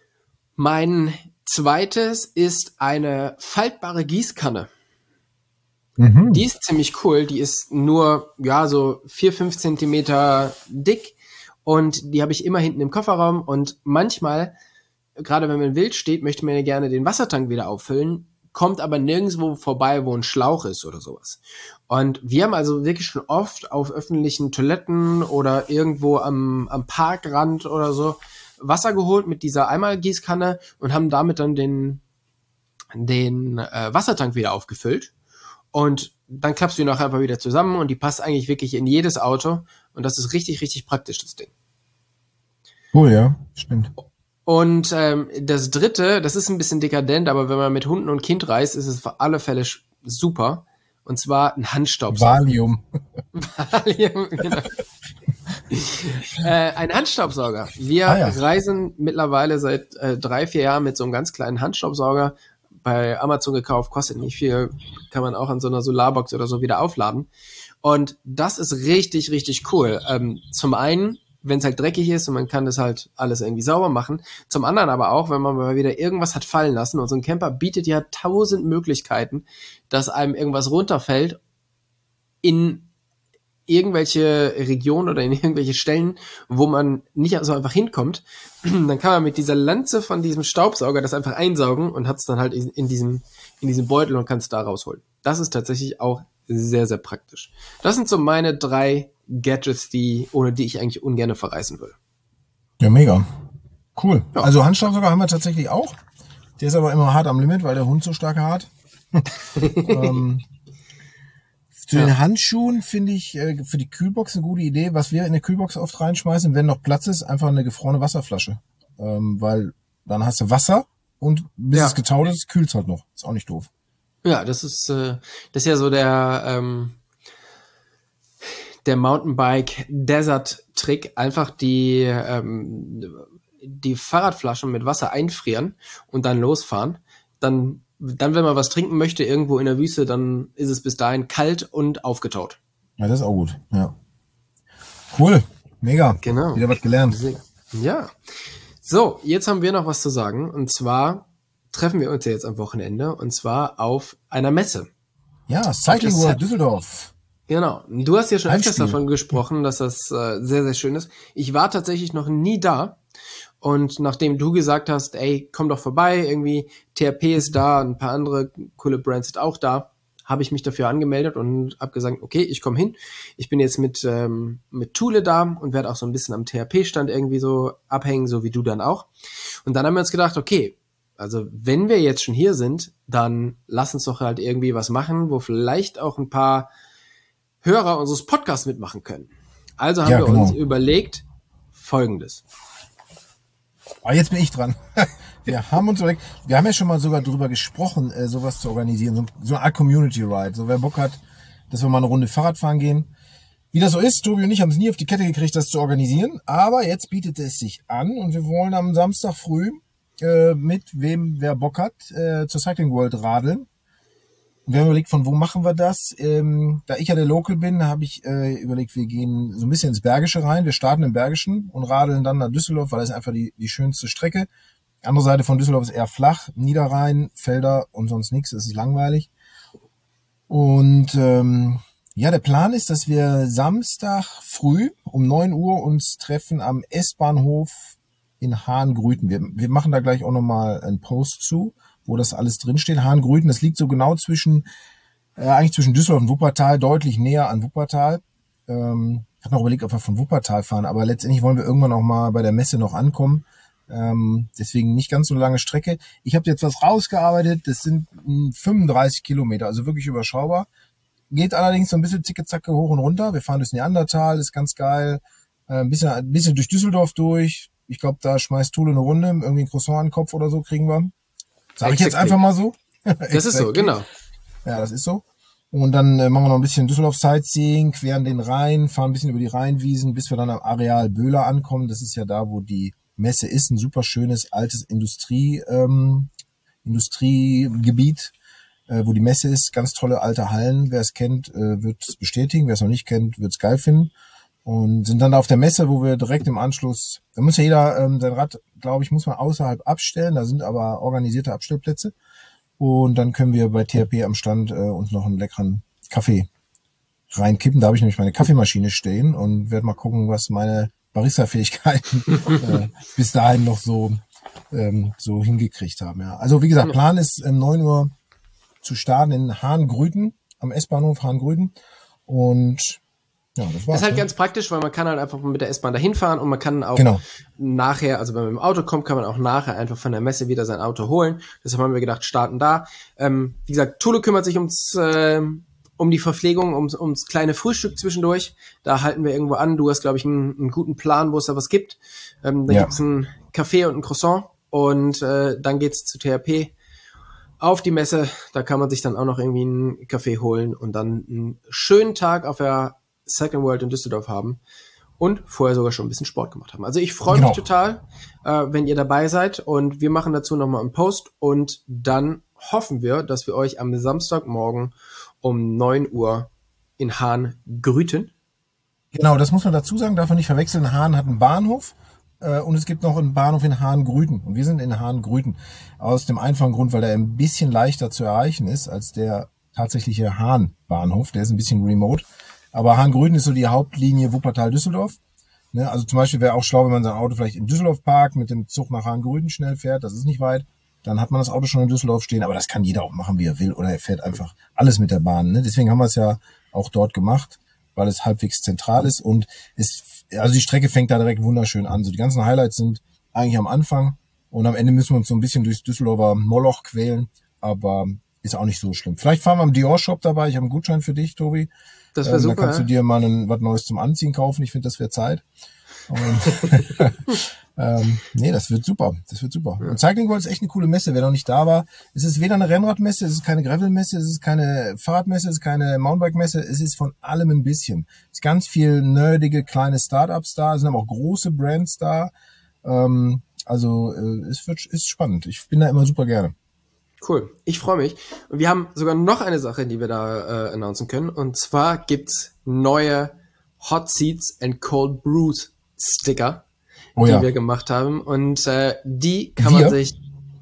Mein zweites ist eine faltbare Gießkanne. Mhm. Die ist ziemlich cool, die ist nur, ja, so vier, fünf Zentimeter dick und die habe ich immer hinten im Kofferraum und manchmal, gerade wenn man wild steht, möchte man ja gerne den Wassertank wieder auffüllen, kommt aber nirgendwo vorbei, wo ein Schlauch ist oder sowas. Und wir haben also wirklich schon oft auf öffentlichen Toiletten oder irgendwo am, am Parkrand oder so Wasser geholt mit dieser Einmalgießkanne und haben damit dann den, den äh, Wassertank wieder aufgefüllt. Und dann klappst du ihn auch einfach wieder zusammen und die passt eigentlich wirklich in jedes Auto. Und das ist richtig, richtig praktisch, das Ding. Oh ja, stimmt. Und ähm, das dritte, das ist ein bisschen dekadent, aber wenn man mit Hunden und Kind reist, ist es für alle Fälle super. Und zwar ein Handstaubsauger. Valium. Valium, genau. äh, ein Handstaubsauger. Wir ah, ja. reisen mittlerweile seit äh, drei, vier Jahren mit so einem ganz kleinen Handstaubsauger. Bei Amazon gekauft, kostet nicht viel, kann man auch an so einer Solarbox oder so wieder aufladen. Und das ist richtig, richtig cool. Ähm, zum einen, wenn es halt dreckig ist und man kann das halt alles irgendwie sauber machen. Zum anderen aber auch, wenn man mal wieder irgendwas hat fallen lassen. Und so ein Camper bietet ja tausend Möglichkeiten, dass einem irgendwas runterfällt in irgendwelche Regionen oder in irgendwelche Stellen, wo man nicht so einfach hinkommt, dann kann man mit dieser Lanze von diesem Staubsauger das einfach einsaugen und hat es dann halt in diesem, in diesem Beutel und kann es da rausholen. Das ist tatsächlich auch sehr, sehr praktisch. Das sind so meine drei Gadgets, die, ohne die ich eigentlich ungern verreisen will. Ja, mega. Cool. Ja. Also Handstaubsauger haben wir tatsächlich auch. Der ist aber immer hart am Limit, weil der Hund so stark hart. ähm, Zu Ja. den Handschuhen finde ich äh, für die Kühlbox eine gute Idee. Was wir in der Kühlbox oft reinschmeißen, wenn noch Platz ist, einfach eine gefrorene Wasserflasche. Ähm, weil dann hast du Wasser und bis Ja. es getaut ist, kühlt es halt noch. Ist auch nicht doof. Ja, das ist, äh, das ist ja so der, ähm, der Mountainbike Desert Trick. Einfach die, ähm, die Fahrradflaschen mit Wasser einfrieren und dann losfahren. Dann, dann, wenn man was trinken möchte, irgendwo in der Wüste, dann ist es bis dahin kalt und aufgetaut. Ja, das ist auch gut. Ja. Cool. Mega. Genau. Wieder was gelernt. Ja. So, jetzt haben wir noch was zu sagen. Und zwar treffen wir uns ja jetzt am Wochenende. Und zwar auf einer Messe. Ja, Cycling das- World Düsseldorf. Genau. Du hast ja schon öfters Heimspiel. davon gesprochen, dass das äh, sehr, sehr schön ist. Ich war tatsächlich noch nie da. Und nachdem du gesagt hast, ey, komm doch vorbei, irgendwie T R P ist da, ein paar andere coole Brands sind auch da, habe ich mich dafür angemeldet und habe gesagt, okay, ich komme hin. Ich bin jetzt mit ähm, mit Thule da und werde auch so ein bisschen am T R P-Stand irgendwie so abhängen, so wie du dann auch. Und dann haben wir uns gedacht, okay, also wenn wir jetzt schon hier sind, dann lass uns doch halt irgendwie was machen, wo vielleicht auch ein paar Hörer unseres Podcasts mitmachen können. Also haben Ja, wir genau. uns überlegt, Folgendes. Ah, jetzt bin ich dran. Wir haben uns überlegt, wir haben ja schon mal sogar drüber gesprochen, äh, sowas zu organisieren, so, so eine Art Community Ride. So wer Bock hat, dass wir mal eine Runde Fahrrad fahren gehen. Wie das so ist, Tobi und ich haben es nie auf die Kette gekriegt, das zu organisieren. Aber jetzt bietet es sich an und wir wollen am Samstag früh äh, mit wem wer Bock hat, äh, zur Cycling World radeln. Und wir haben überlegt, von wo machen wir das? Ähm, da ich ja der Local bin, habe ich äh, überlegt, wir gehen so ein bisschen ins Bergische rein. Wir starten im Bergischen und radeln dann nach Düsseldorf, weil das ist einfach die, die schönste Strecke. Die andere Seite von Düsseldorf ist eher flach, Niederrhein, Felder und sonst nichts. Es ist langweilig. Und ähm, ja, der Plan ist, dass wir Samstag früh um neun Uhr uns treffen am S-Bahnhof in Hahngrüten. Wir, wir machen da gleich auch nochmal einen Post zu, wo das alles drinsteht. Hahngrüten, das liegt so genau zwischen, äh, eigentlich zwischen Düsseldorf und Wuppertal, deutlich näher an Wuppertal. Ähm, ich habe noch überlegt, ob wir von Wuppertal fahren, aber letztendlich wollen wir irgendwann auch mal bei der Messe noch ankommen. Ähm, deswegen nicht ganz so lange Strecke. Ich habe jetzt was rausgearbeitet, das sind mh, fünfunddreißig Kilometer, also wirklich überschaubar. Geht allerdings so ein bisschen zicke-zacke hoch und runter. Wir fahren durchs Neandertal, ist ganz geil. Äh, ein bisschen, ein bisschen durch Düsseldorf durch. Ich glaube, da schmeißt Thule eine Runde, irgendwie ein Croissant an den Kopf oder so kriegen wir. Sag ich jetzt Exactly. einfach mal so. Das ist so, genau. Ja, das ist so. Und dann äh, machen wir noch ein bisschen Düsseldorf Sightseeing, queren den Rhein, fahren ein bisschen über die Rheinwiesen, bis wir dann am Areal Böhler ankommen. Das ist ja da, wo die Messe ist. Ein super schönes, altes Industrie, ähm, Industriegebiet, äh, wo die Messe ist. Ganz tolle alte Hallen. Wer es kennt, äh, wird es bestätigen. Wer es noch nicht kennt, wird es geil finden. Und sind dann da auf der Messe, wo wir direkt im Anschluss, da muss ja jeder ähm, sein Rad, glaube ich, muss man außerhalb abstellen. Da sind aber organisierte Abstellplätze. Und dann können wir bei T R P am Stand äh, uns noch einen leckeren Kaffee reinkippen. Da habe ich nämlich meine Kaffeemaschine stehen und werde mal gucken, was meine Barista-Fähigkeiten äh, bis dahin noch so ähm, so hingekriegt haben. Ja. Also wie gesagt, Plan ist um neun Uhr zu starten in Hahngrüten, am S-Bahnhof Hahngrüten. Und ja, das war's. Das ist halt ne? ganz praktisch, weil man kann halt einfach mit der S-Bahn dahin fahren und man kann auch Genau. nachher, also wenn man mit dem Auto kommt, kann man auch nachher einfach von der Messe wieder sein Auto holen. Deshalb haben wir gedacht, starten da. Ähm, wie gesagt, Thule kümmert sich ums äh, um die Verpflegung, ums, ums kleine Frühstück zwischendurch. Da halten wir irgendwo an. Du hast, glaube ich, einen, einen guten Plan, wo es da was gibt. Ähm, da Ja. gibt's einen Kaffee und ein Croissant und äh, dann geht's zu T R P auf die Messe. Da kann man sich dann auch noch irgendwie einen Kaffee holen und dann einen schönen Tag auf der Cycling World in Düsseldorf haben und vorher sogar schon ein bisschen Sport gemacht haben. Also ich freue Genau. mich total, äh, wenn ihr dabei seid und wir machen dazu nochmal einen Post und dann hoffen wir, dass wir euch am Samstagmorgen um neun Uhr in Hahngrüten. Genau, das muss man dazu sagen, darf man nicht verwechseln. Hahn hat einen Bahnhof äh, und es gibt noch einen Bahnhof in Hahngrüten. Und wir sind in Hahngrüten. Aus dem einfachen Grund, weil er ein bisschen leichter zu erreichen ist als der tatsächliche Hahn-Bahnhof. Der ist ein bisschen remote. Aber Hahngrüten ist so die Hauptlinie Wuppertal-Düsseldorf. Ne, also zum Beispiel wäre auch schlau, wenn man sein Auto vielleicht in Düsseldorf parkt, mit dem Zug nach Hahngrüten schnell fährt. Das ist nicht weit. Dann hat man das Auto schon in Düsseldorf stehen. Aber das kann jeder auch machen, wie er will. Oder er fährt einfach alles mit der Bahn. Ne? Deswegen haben wir es ja auch dort gemacht, weil es halbwegs zentral ist. Und es, also die Strecke fängt da direkt wunderschön an. So die ganzen Highlights sind eigentlich am Anfang. Und am Ende müssen wir uns so ein bisschen durchs Düsseldorfer Moloch quälen. Aber ist auch nicht so schlimm. Vielleicht fahren wir am Dior-Shop dabei. Ich habe einen Gutschein für dich, Tobi. Das wäre ähm, super. Dann kannst ja? du dir mal ein, was Neues zum Anziehen kaufen. Ich finde, das wäre Zeit. Und ähm, nee, das wird super. Das wird super. Und Cycling World ist echt eine coole Messe. Wer noch nicht da war, es ist weder eine Rennradmesse, es ist keine Gravelmesse, es ist keine Fahrradmesse, es ist keine Mountainbike-Messe. Es ist von allem ein bisschen. Es ist ganz viel nerdige kleine Startups da. Es sind aber auch große Brands da. Ähm, also äh, es wird ist spannend. Ich bin da immer super gerne. Cool. Ich freue mich. Und wir haben sogar noch eine Sache, die wir da äh, announcen können. Und zwar gibt's neue Hot Seats and Cold Brews Sticker, oh, die ja. wir gemacht haben. Und äh, die kann wir? man sich...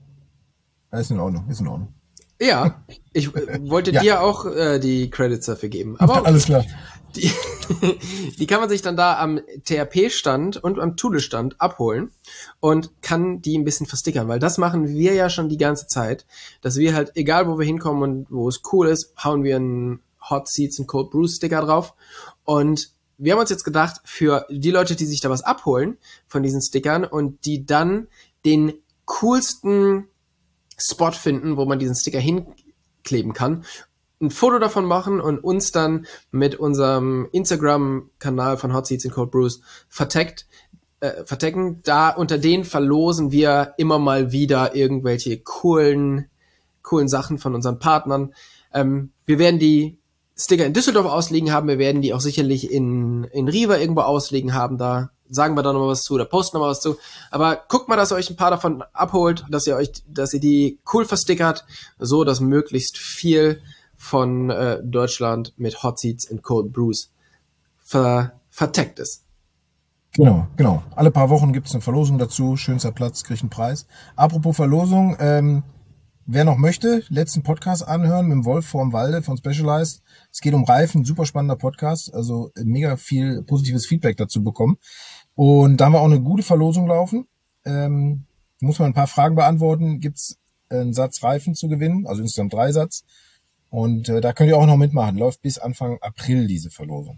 Ja, ist in Ordnung, ist in Ordnung. Ja, ich äh, wollte ja. dir auch äh, die Credits dafür geben. Aber okay. Alles klar. Die, die kann man sich dann da am T R P-Stand und am Thule-Stand abholen und kann die ein bisschen verstickern, weil das machen wir ja schon die ganze Zeit, dass wir halt, egal wo wir hinkommen und wo es cool ist, hauen wir einen Hot Seats and Cold Brew Sticker drauf. Und wir haben uns jetzt gedacht, für die Leute, die sich da was abholen von diesen Stickern und die dann den coolsten Spot finden, wo man diesen Sticker hinkleben kann, ein Foto davon machen und uns dann mit unserem Instagram-Kanal von Hot Seats and Cold Brews verteckt, äh, vertecken. Da unter denen verlosen wir immer mal wieder irgendwelche coolen, coolen Sachen von unseren Partnern. Ähm, wir werden die Sticker in Düsseldorf auslegen haben, wir werden die auch sicherlich in, in Riva irgendwo auslegen haben, da sagen wir da noch mal was zu, da posten noch mal was zu. Aber guckt mal, dass ihr euch ein paar davon abholt, dass ihr euch, dass ihr die cool verstickert, so dass möglichst viel von äh, Deutschland mit Hot Seats and Cold Brews ver, verteckt ist. Genau, genau. Alle paar Wochen gibt es eine Verlosung dazu. Schönster Platz, kriegt einen Preis. Apropos Verlosung, ähm, wer noch möchte, letzten Podcast anhören mit dem Wolf vorm Walde von Specialized. Es geht um Reifen, super spannender Podcast, also mega viel positives Feedback dazu bekommen. Und da haben wir auch eine gute Verlosung laufen. Ähm, muss man ein paar Fragen beantworten. Gibt's einen Satz Reifen zu gewinnen, also insgesamt drei Satz. Und äh, da könnt ihr auch noch mitmachen. Läuft bis Anfang April diese Verlosung.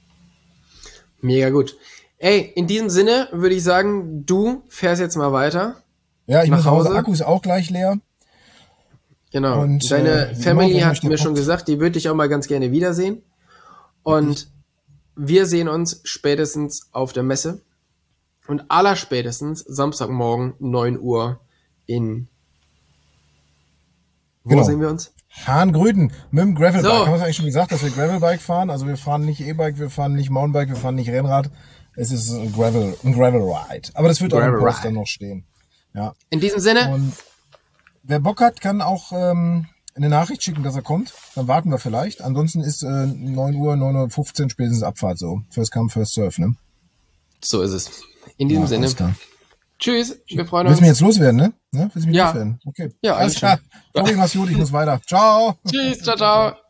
Mega gut. Ey, in diesem Sinne würde ich sagen, du fährst jetzt mal weiter. Ja, ich muss nach Hause. Akku ist auch gleich leer. Genau. Und deine äh, Family hat mir schon gesagt, die würde ich auch mal ganz gerne wiedersehen. Und wir sehen uns spätestens auf der Messe. Und allerspätestens Samstagmorgen neun Uhr in... Wo genau. sehen wir uns? Hahngrüten mit dem Gravelbike. So. Haben wir eigentlich schon gesagt, dass wir Gravelbike fahren? Also wir fahren nicht E-Bike, wir fahren nicht Mountainbike, wir fahren nicht Rennrad. Es ist ein Gravel, ein Gravel-Ride. Aber das wird Gravel auch im Post dann noch stehen. Ja. In diesem Sinne. Und wer Bock hat, kann auch ähm, eine Nachricht schicken, dass er kommt. Dann warten wir vielleicht. Ansonsten ist äh, neun Uhr, neun Uhr fünfzehn spätestens Abfahrt so. First come, first serve, ne? So ist es. In diesem ja, Sinne. Tschüss, wir freuen uns. Willst du mich jetzt loswerden, ne? ne? Willst du mich ja. loswerden? Okay. Ja, alles klar. Tobi, mach's gut, ich muss weiter. Ciao. Tschüss, ciao, ciao.